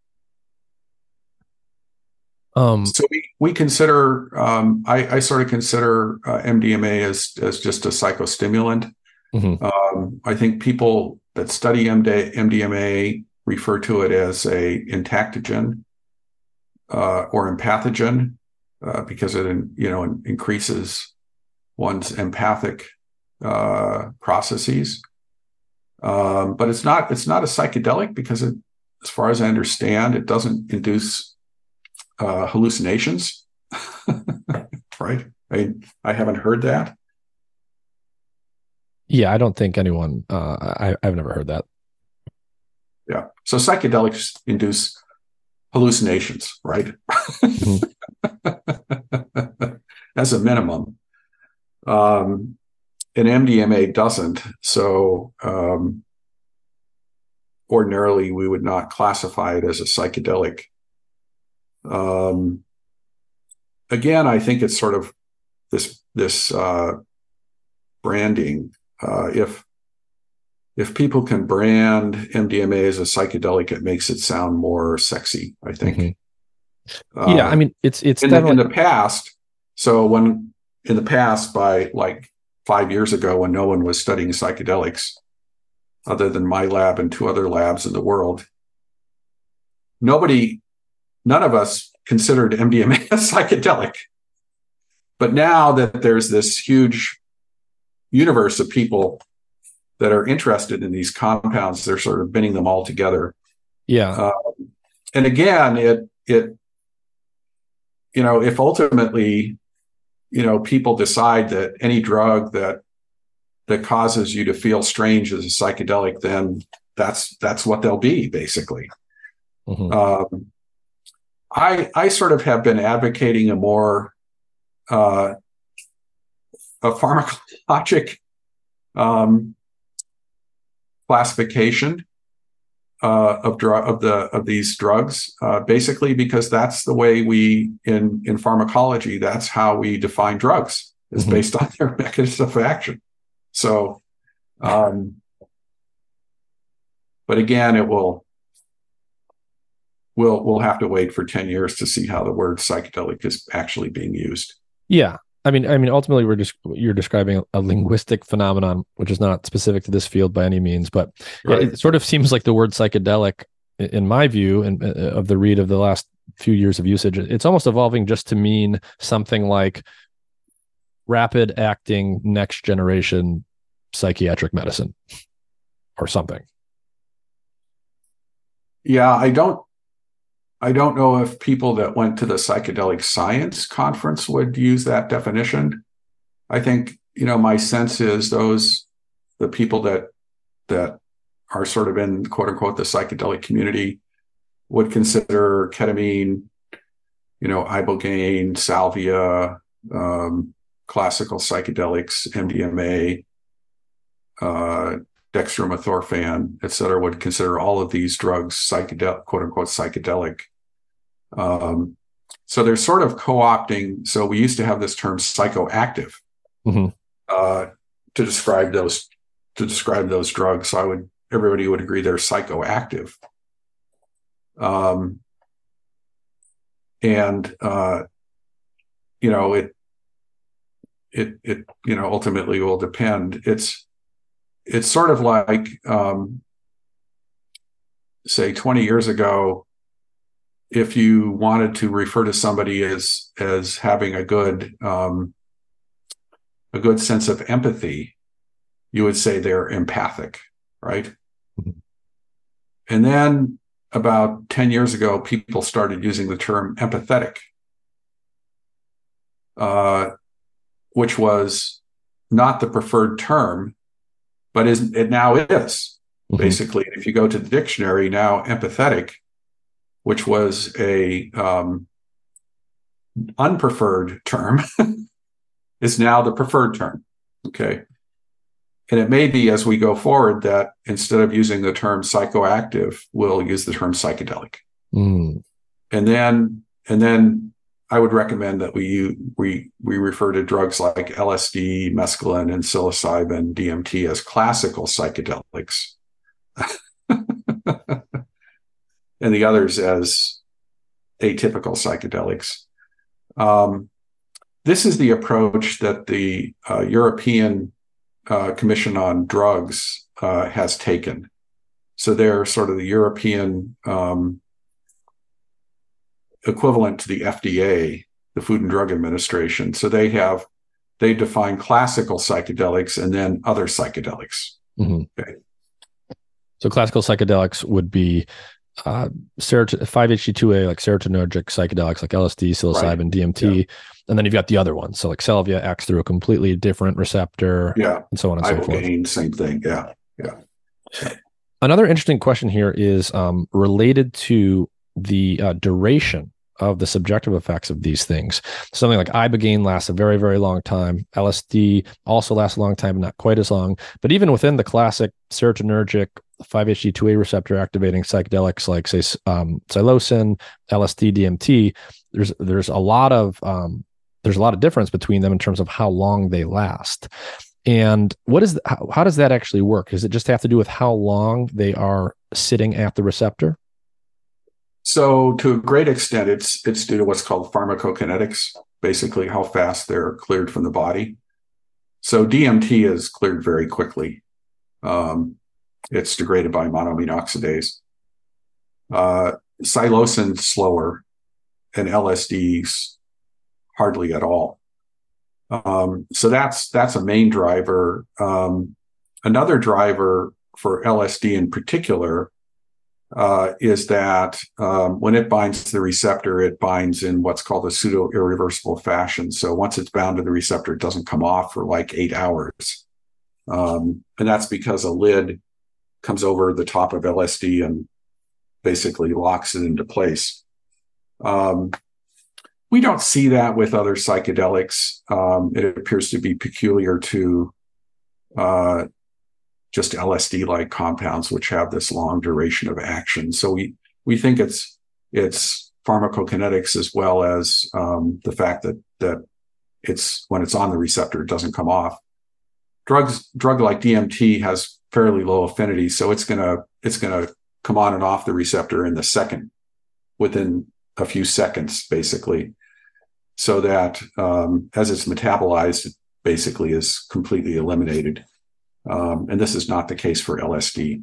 Um, so we, we consider, um, I, I sort of consider uh, M D M A as, as just a psychostimulant. Mm-hmm. Um, I think people that study M D M A refer to it as a entactogen uh, or empathogen uh, because it, you know, increases one's empathic uh, processes. Um, but it's not it's not a psychedelic because, it, as far as I understand, it doesn't induce Uh, hallucinations, right? I I haven't heard that. Yeah, I don't think anyone. Uh, I I've never heard that. Yeah, so psychedelics induce hallucinations, right? Mm-hmm. As a minimum, um, and M D M A doesn't. So um, ordinarily, we would not classify it as a psychedelic. Um, again, I think it's sort of this this uh, branding. Uh, if if people can brand M D M A as a psychedelic, it makes it sound more sexy, I think. Mm-hmm. Uh, yeah, I mean, it's it's in, definitely... the, in the past. So when in the past, by like five years ago, when no one was studying psychedelics, other than my lab and two other labs in the world, nobody. None of us considered M D M A a psychedelic. But now that there's this huge universe of people that are interested in these compounds, they're sort of binning them all together. Yeah. Um, and again, it it you know, if ultimately, you know, people decide that any drug that that causes you to feel strange is a psychedelic, then that's that's what they'll be, basically. Mm-hmm. Um, I I sort of have been advocating a more uh, a pharmacologic um, classification uh, of drug of the of these drugs, uh, basically because that's the way we in in pharmacology. That's how we define drugs, is mm-hmm. based on their mechanism of action. So, um, but again, it will. We'll we'll have to wait for ten years to see how the word psychedelic is actually being used. Yeah. I mean, I mean, ultimately, we're just you're describing a linguistic phenomenon, which is not specific to this field by any means. But right. yeah, it sort of seems like the word psychedelic, in my view, and uh, of the read of the last few years of usage, it's almost evolving just to mean something like rapid acting, next generation psychiatric medicine, or something. Yeah, I don't. I don't know if people that went to the psychedelic science conference would use that definition. I think, you know, my sense is those, the people that, that are sort of in quote unquote, the psychedelic community would consider ketamine, you know, ibogaine, salvia, um, classical psychedelics, M D M A, uh, dextromethorphan, et cetera, would consider all of these drugs psychedelic, quote unquote, psychedelic. Um, so they're sort of co-opting. So we used to have this term psychoactive mm-hmm. uh, to describe those to describe those drugs. So I would everybody would agree they're psychoactive. Um, and uh, you know it it it you know ultimately will depend. It's It's sort of like, um, say, twenty years ago, if you wanted to refer to somebody as as having a good um, a good sense of empathy, you would say they're empathic, right? Mm-hmm. And then about ten years ago, people started using the term empathetic, uh, which was not the preferred term, but is it now is mm-hmm. basically. If you go to the dictionary now, empathetic, which was a um, unpreferred term, is now the preferred term. Okay, and it may be as we go forward that instead of using the term psychoactive, we'll use the term psychedelic, mm. and then and then I would recommend that we we we refer to drugs like L S D, mescaline, and psilocybin, D M T as classical psychedelics, and the others as atypical psychedelics. Um, this is the approach that the uh, European uh, Commission on Drugs uh, has taken. So they're sort of the European um, equivalent to the F D A, the Food and Drug Administration. So they have, they define classical psychedelics and then other psychedelics. Mm-hmm. Okay. So classical psychedelics would be uh, serot- five H T two A, like serotonergic psychedelics like L S D, psilocybin, right. D M T. Yeah. And then you've got the other ones. So like salvia acts through a completely different receptor, yeah, and so on and so forth. Ibogaine, same thing. Yeah. Yeah. Another interesting question here is um, related to the uh, duration of the subjective effects of these things. Something like ibogaine lasts a very, very long time. L S D also lasts a long time, not quite as long. But even within the classic serotonergic five H T two A receptor activating psychedelics like, say, um, psilocin, L S D, D M T, there's there's a lot of um, there's a lot of difference between them in terms of how long they last. And what is the, how, how does that actually work? Does it just have to do with how long they are sitting at the receptor? So to a great extent, it's it's due to what's called pharmacokinetics, basically how fast they're cleared from the body. So D M T is cleared very quickly. Um, it's degraded by monoamine oxidase. Uh, psilocin slower, and L S D's hardly at all. Um, so that's that's a main driver. Um, another driver for L S D in particular uh, is that um, when it binds to the receptor, it binds in what's called a pseudo irreversible fashion. So once it's bound to the receptor, it doesn't come off for like eight hours. Um, and that's because a lid comes over the top of L S D and basically locks it into place. Um, we don't see that with other psychedelics. Um, it appears to be peculiar to uh, just L S D-like compounds, which have this long duration of action. So we we think it's it's pharmacokinetics as well as um, the fact that that it's when it's on the receptor, it doesn't come off. Drugs drug like D M T has fairly low affinity, so it's gonna it's gonna come on and off the receptor in the second, within a few seconds, basically, so that um, as it's metabolized, it basically is completely eliminated. Um, and this is not the case for L S D.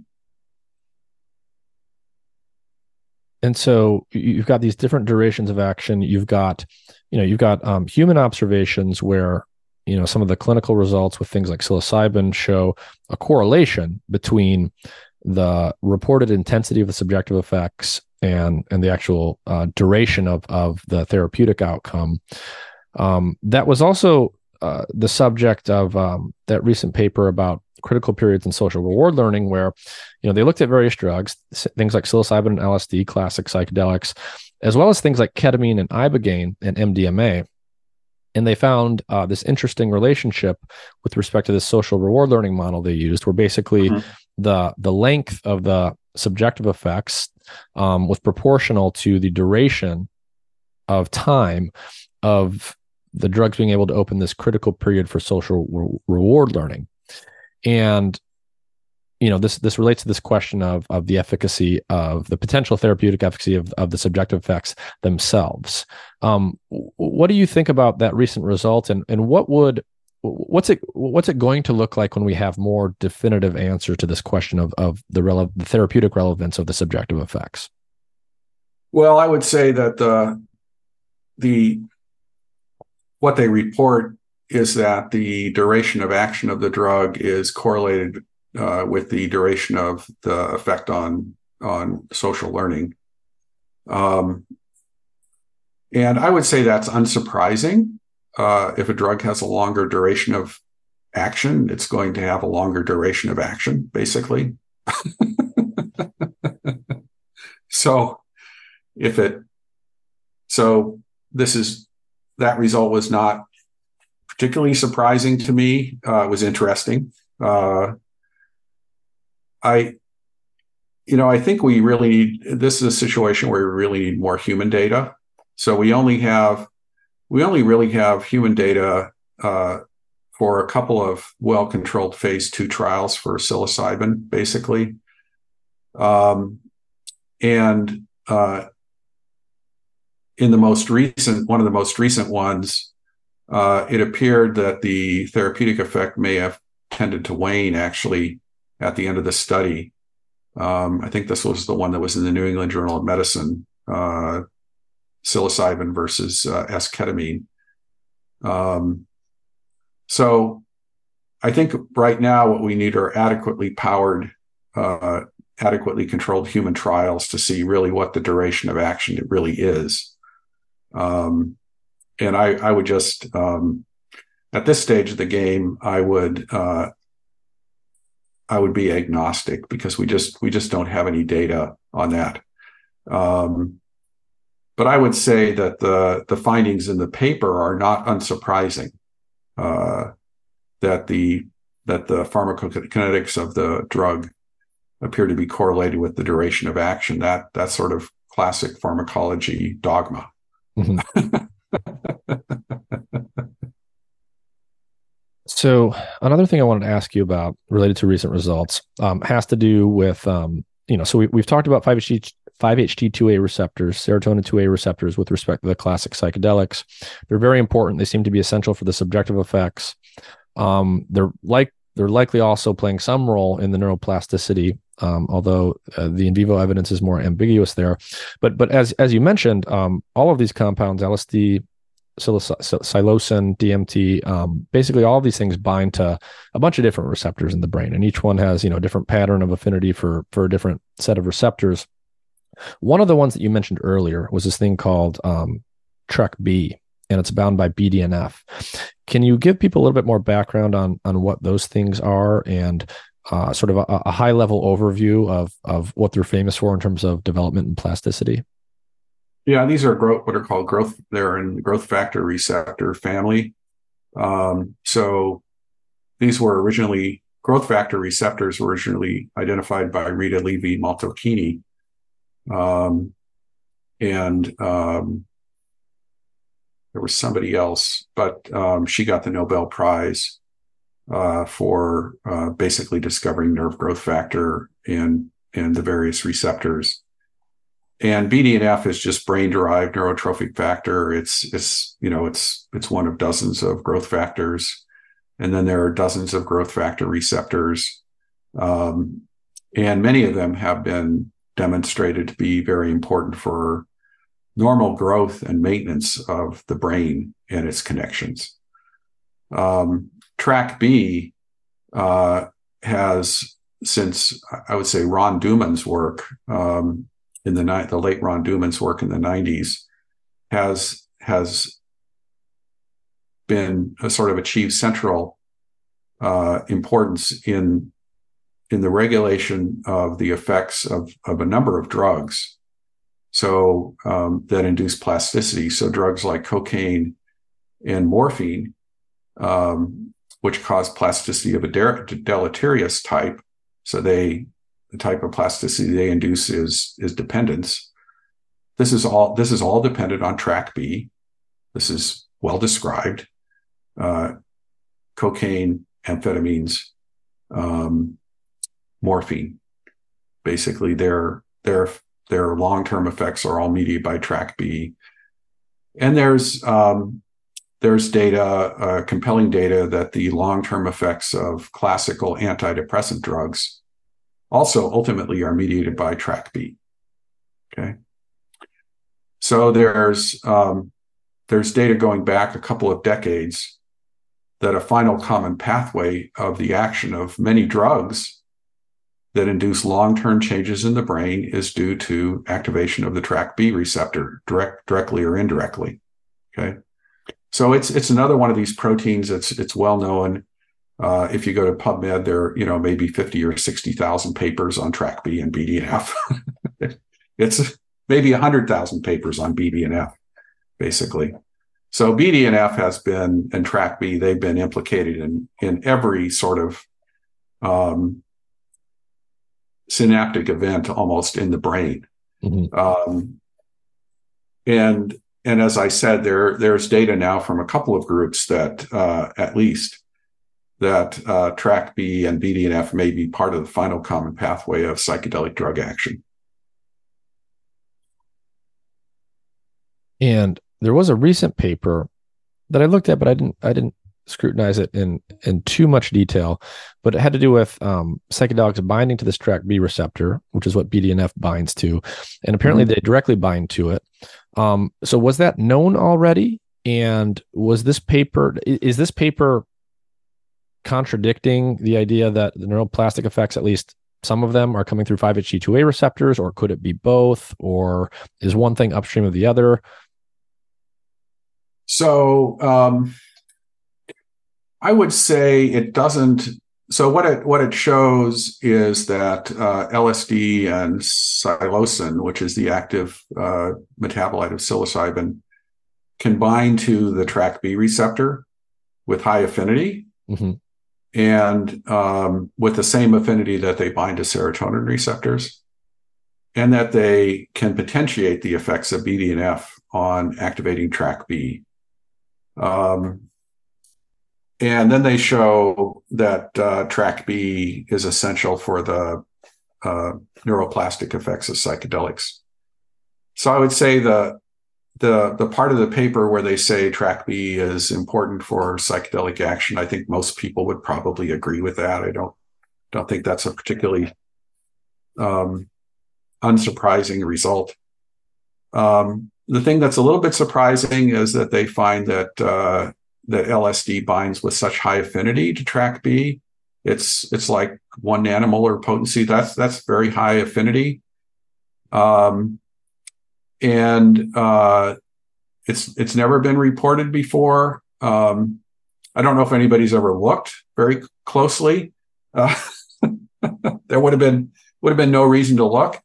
And so you've got these different durations of action. You've got, you know, you've got um, human observations where, you know, some of the clinical results with things like psilocybin show a correlation between the reported intensity of the subjective effects and and the actual uh, duration of of the therapeutic outcome. Um, that was also uh, the subject of um, that recent paper about critical periods in social reward learning, where, you know, they looked at various drugs, things like psilocybin and L S D, classic psychedelics, as well as things like ketamine and ibogaine and M D M A. And they found uh, this interesting relationship with respect to this social reward learning model they used, where basically mm-hmm. the the length of the subjective effects um, was proportional to the duration of time of the drugs being able to open this critical period for social re- reward learning. And, you know, this this relates to this question of of the efficacy of the potential therapeutic efficacy of, of the subjective effects themselves. Um, what do you think about that recent result, and and what would what's it what's it going to look like when we have more definitive answer to this question of of the rele- the therapeutic relevance of the subjective effects? Well, I would say that the the what they report is that the duration of action of the drug is correlated uh, with the duration of the effect on on social learning. Um, and I would say that's unsurprising. Uh, if a drug has a longer duration of action, it's going to have a longer duration of action, basically. so if it, so this is, that result was not particularly surprising to me. Uh, it was interesting. Uh, I, you know, I think we really need, this is a situation where we really need more human data. So we only have, we only really have human data uh, for a couple of well-controlled phase two trials for psilocybin, basically. Um, and uh, in the most recent, one of the most recent ones, uh, it appeared that the therapeutic effect may have tended to wane actually at the end of the study. Um, I think this was the one that was in the New England Journal of Medicine, uh, psilocybin versus uh, S-ketamine. Um, so I think right now what we need are adequately powered, uh, adequately controlled human trials to see really what the duration of action it really is. Um, and I, I would just, um, at this stage of the game, I would, uh, I would be agnostic because we just, we just don't have any data on that. Um, but I would say that the, the findings in the paper are not unsurprising, uh, that the, that the pharmacokinetics of the drug appear to be correlated with the duration of action. That, that's sort of classic pharmacology dogma. Mm-hmm. So another thing I wanted to ask you about related to recent results um, has to do with, um, you know, so we, we've talked about five H T two A receptors, serotonin two A receptors with respect to the classic psychedelics. They're very important. They seem to be essential for the subjective effects. Um, they're like they're likely also playing some role in the neuroplasticity, um, although uh, the in vivo evidence is more ambiguous there. But but as as you mentioned, um, all of these compounds, L S D, psilocin, D M T, um, basically all of these things bind to a bunch of different receptors in the brain, and each one has, you know, a different pattern of affinity for for a different set of receptors. One of the ones that you mentioned earlier was this thing called um, TrkB, and it's bound by B D N F. Can you give people a little bit more background on on what those things are and uh, sort of a, a high level overview of of what they're famous for in terms of development and plasticity? Yeah, these are growth, what are called growth. They're in the growth factor receptor family. Um, so these were originally growth factor receptors were originally identified by Rita Levi-Maltolchini, um, and um, there was somebody else, but um, she got the Nobel Prize uh, for uh, basically discovering nerve growth factor and and the various receptors. And B D N F is just brain-derived neurotrophic factor. It's it's you know it's it's one of dozens of growth factors, and then there are dozens of growth factor receptors, um, and many of them have been demonstrated to be very important for normal growth and maintenance of the brain and its connections. Um, TrkB uh, has, since I would say Ron Duman's work. Um, in the ni- the late Ron Duman's work in the nineties has has been a sort of achieved central uh, importance in in the regulation of the effects of, of a number of drugs, so um, that induce plasticity. So drugs like cocaine and morphine, um, which cause plasticity of a de- deleterious type. So they the type of plasticity they induce is is dependence. This is all this is all dependent on TrkB. This is well described. Uh, cocaine, amphetamines, um, morphine. Basically, their their their long-term effects are all mediated by TrkB. And there's um, there's data, uh, compelling data, that the long-term effects of classical antidepressant drugs also ultimately are mediated by TrkB. Okay. So there's um, there's data going back a couple of decades that a final common pathway of the action of many drugs that induce long-term changes in the brain is due to activation of the TrkB receptor, direct, directly or indirectly. Okay. So it's it's another one of these proteins. It's it's well known. Uh, if you go to PubMed, there are, you know, maybe fifty or sixty thousand papers on TrkB and B D N F. It's maybe one hundred thousand papers on B D N F, basically. So B D N F has been, and TrkB, they've been implicated in, in every sort of um, synaptic event almost in the brain. Mm-hmm. Um, and and as I said, there there's data now from a couple of groups that uh, at least that uh, TrkB and B D N F may be part of the final common pathway of psychedelic drug action. And there was a recent paper that I looked at, but I didn't I didn't scrutinize it in in too much detail. But it had to do with um, psychedelics binding to this TrkB receptor, which is what B D N F binds to, and apparently mm-hmm. they directly bind to it. Um, so was that known already? And was this paper is this paper contradicting the idea that the neuroplastic effects, at least some of them, are coming through five H T two A receptors, or could it be both, or is one thing upstream of the other? So um, I would say it doesn't. So what it what it shows is that uh, L S D and psilocin, which is the active uh, metabolite of psilocybin, can bind to the TrkB receptor with high affinity. Mm-hmm. And um, with the same affinity that they bind to serotonin receptors, and that they can potentiate the effects of B D N F on activating TrkB. Um, and then they show that uh, TrkB is essential for the uh, neuroplastic effects of psychedelics. So I would say the The the part of the paper where they say TrkB is important for psychedelic action, I think most people would probably agree with that. I don't don't think that's a particularly um, unsurprising result. Um, the thing that's a little bit surprising is that they find that uh, that L S D binds with such high affinity to TrkB. It's it's like one nanomolar potency. That's that's very high affinity. Um, and uh, it's it's never been reported before. Um, I don't know if anybody's ever looked very closely. Uh, there would have been would have been no reason to look.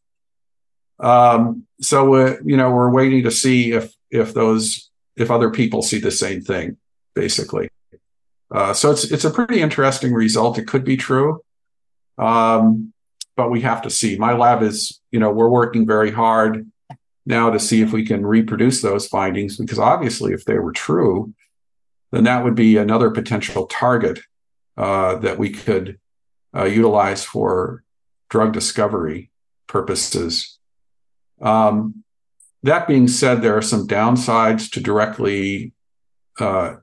Um, so uh, you know, we're waiting to see if if those if other people see the same thing, basically. Uh, so it's it's a pretty interesting result. It could be true, um, but we have to see. My lab is, you know, we're working very hard now to see if we can reproduce those findings, because obviously, if they were true, then that would be another potential target uh, that we could uh, utilize for drug discovery purposes. Um, that being said, there are some downsides to directly uh,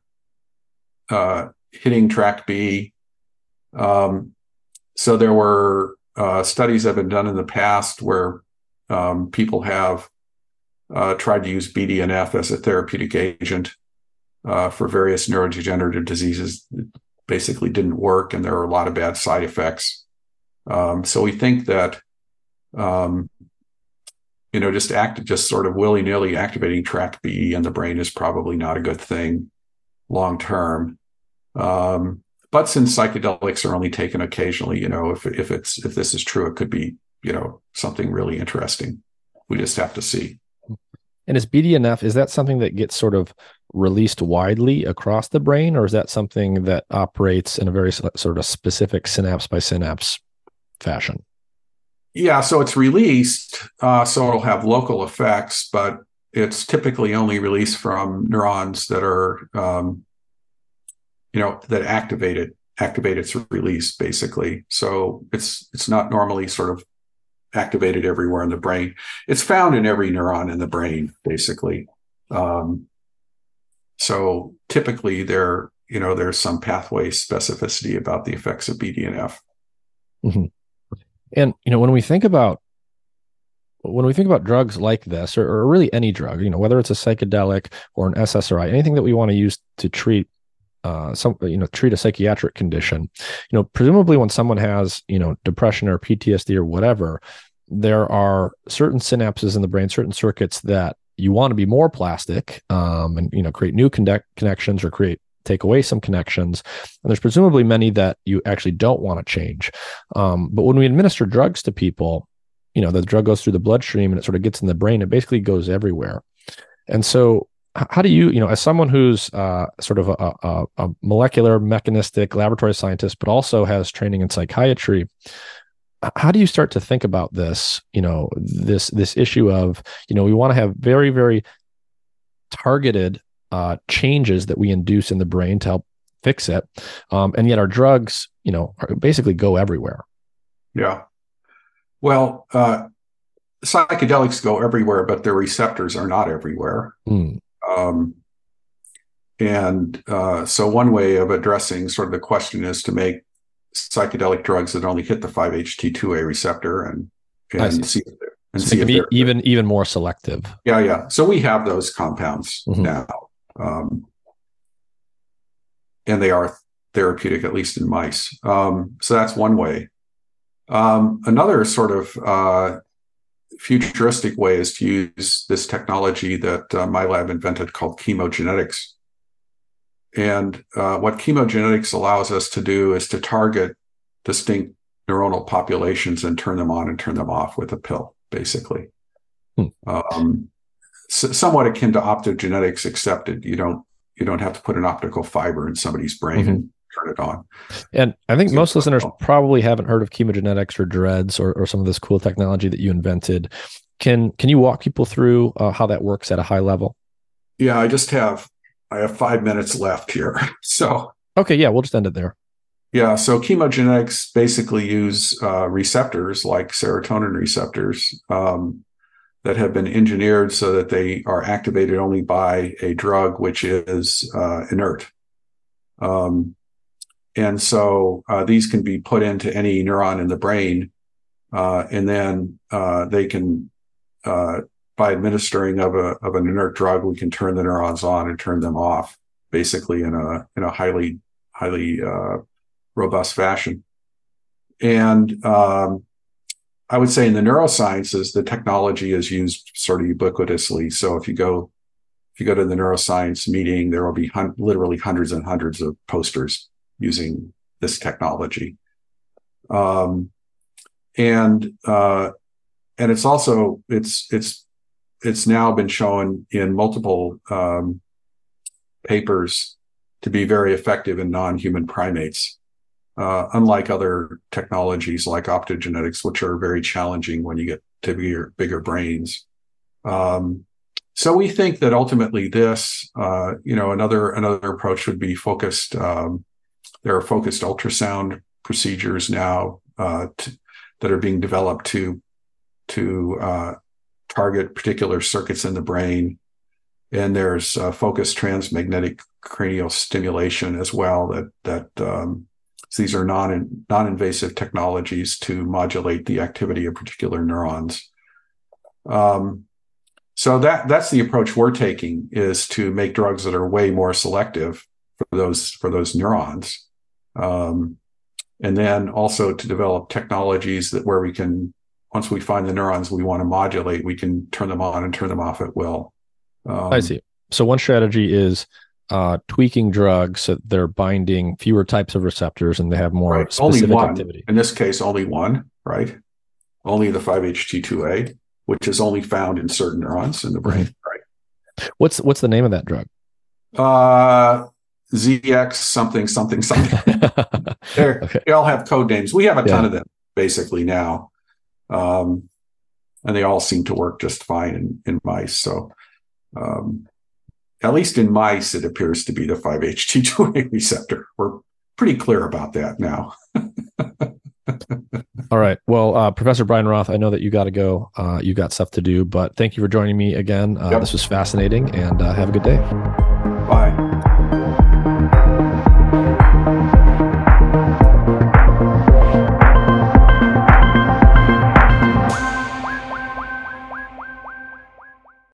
uh, hitting TrkB. Um, so there were uh, studies that have been done in the past where um, people have uh, tried to use B D N F as a therapeutic agent uh, for various neurodegenerative diseases. It basically didn't work, and there are a lot of bad side effects. Um, so we think that um, you know, just act, just sort of willy-nilly activating TrkB in the brain is probably not a good thing long term. Um, but since psychedelics are only taken occasionally, you know, if if it's if this is true, it could be, you know, something really interesting. We just have to see. And is B D N F, is that something that gets sort of released widely across the brain, or is that something that operates in a very sort of specific synapse by synapse fashion? Yeah, so it's released, uh, so it'll have local effects, but it's typically only released from neurons that are, um, you know, that activate it, activate its release, basically. So it's it's not normally sort of activated everywhere in the brain. It's found in every neuron in the brain, basically. Um, so typically, there, you know, there's some pathway specificity about the effects of B D N F. Mm-hmm. And, you know, when we think about when we think about drugs like this, or, or really any drug, you know, whether it's a psychedelic or an S S R I, anything that we want to use to treat uh, some, you know, treat a psychiatric condition, you know, presumably when someone has, you know, depression or P T S D or whatever, there are certain synapses in the brain, certain circuits that you want to be more plastic, um, and, you know, create new connect- connections or create take away some connections. And there's presumably many that you actually don't want to change. Um, but when we administer drugs to people, you know, the drug goes through the bloodstream and it sort of gets in the brain. It basically goes everywhere. And so how do you, you know, as someone who's uh, sort of a, a, a molecular mechanistic laboratory scientist, but also has training in psychiatry, how do you start to think about this, you know, this, this issue of, you know, we want to have very, very targeted Uh, changes that we induce in the brain to help fix it, um, and yet our drugs, you know, are, basically go everywhere. Yeah. Well, uh, psychedelics go everywhere, but their receptors are not everywhere. Mm. Um, and uh, so one way of addressing sort of the question is to make psychedelic drugs that only hit the five H T two A receptor and and see, see and so see if they're they're even even more selective. Yeah, yeah. So we have those compounds mm-hmm. now. Um, and they are therapeutic, at least in mice. Um, so that's one way. Um, another sort of uh, futuristic way is to use this technology that uh, my lab invented called chemogenetics. And uh, what chemogenetics allows us to do is to target distinct neuronal populations and turn them on and turn them off with a pill, basically. Hmm. Um, somewhat akin to optogenetics, except it, you don't you don't have to put an optical fiber in somebody's brain mm-hmm. and turn it on. And I think so, most listeners probably haven't heard of chemogenetics or DREADS or, or some of this cool technology that you invented. Can can you walk people through uh, how that works at a high level? Yeah, I just have I have five minutes left here. So okay, yeah, we'll just end it there. Yeah, so chemogenetics basically use uh, receptors like serotonin receptors. Um, that have been engineered so that they are activated only by a drug which is uh, inert. Um, and so uh, these can be put into any neuron in the brain, uh, and then uh, they can, uh, by administering of a of an inert drug, we can turn the neurons on and turn them off, basically in a in a highly highly uh, robust fashion. And um, I would say in the neurosciences, the technology is used sort of ubiquitously. So if you go if you go to the neuroscience meeting, there will be hun- literally hundreds and hundreds of posters using this technology. Um, and uh, and it's also it's it's it's now been shown in multiple um, papers to be very effective in non-human primates. Uh, unlike other technologies like optogenetics, which are very challenging when you get to bigger, bigger brains. Um, so we think that ultimately this, uh, you know, another another approach would be focused. Um, there are focused ultrasound procedures now uh, to, that are being developed to to uh, target particular circuits in the brain, and there's uh, focused transmagnetic cranial stimulation as well. That that um, So these are non, non-invasive technologies to modulate the activity of particular neurons. Um, so that that's the approach we're taking, is to make drugs that are way more selective for those for those neurons, um, and then also to develop technologies that where we can, once we find the neurons we want to modulate, we can turn them on and turn them off at will. Um, I see. So one strategy is Uh, tweaking drugs so they're binding fewer types of receptors and they have more right. specific only one. activity. In this case, only one, right? Only the five H T two A, which is only found in certain neurons in the brain, mm-hmm. right? What's what's the name of that drug? Uh, Z X something, something, something. okay. They all have code names. We have a ton yeah. of them basically now. Um, and they all seem to work just fine in, in mice. So, um, at least in mice, it appears to be the five H T two A receptor. We're pretty clear about that now. All right. Well, uh, Professor Brian Roth, I know that you got to go. Uh, you got stuff to do, but thank you for joining me again. Uh, yep. This was fascinating, and uh, have a good day. Bye.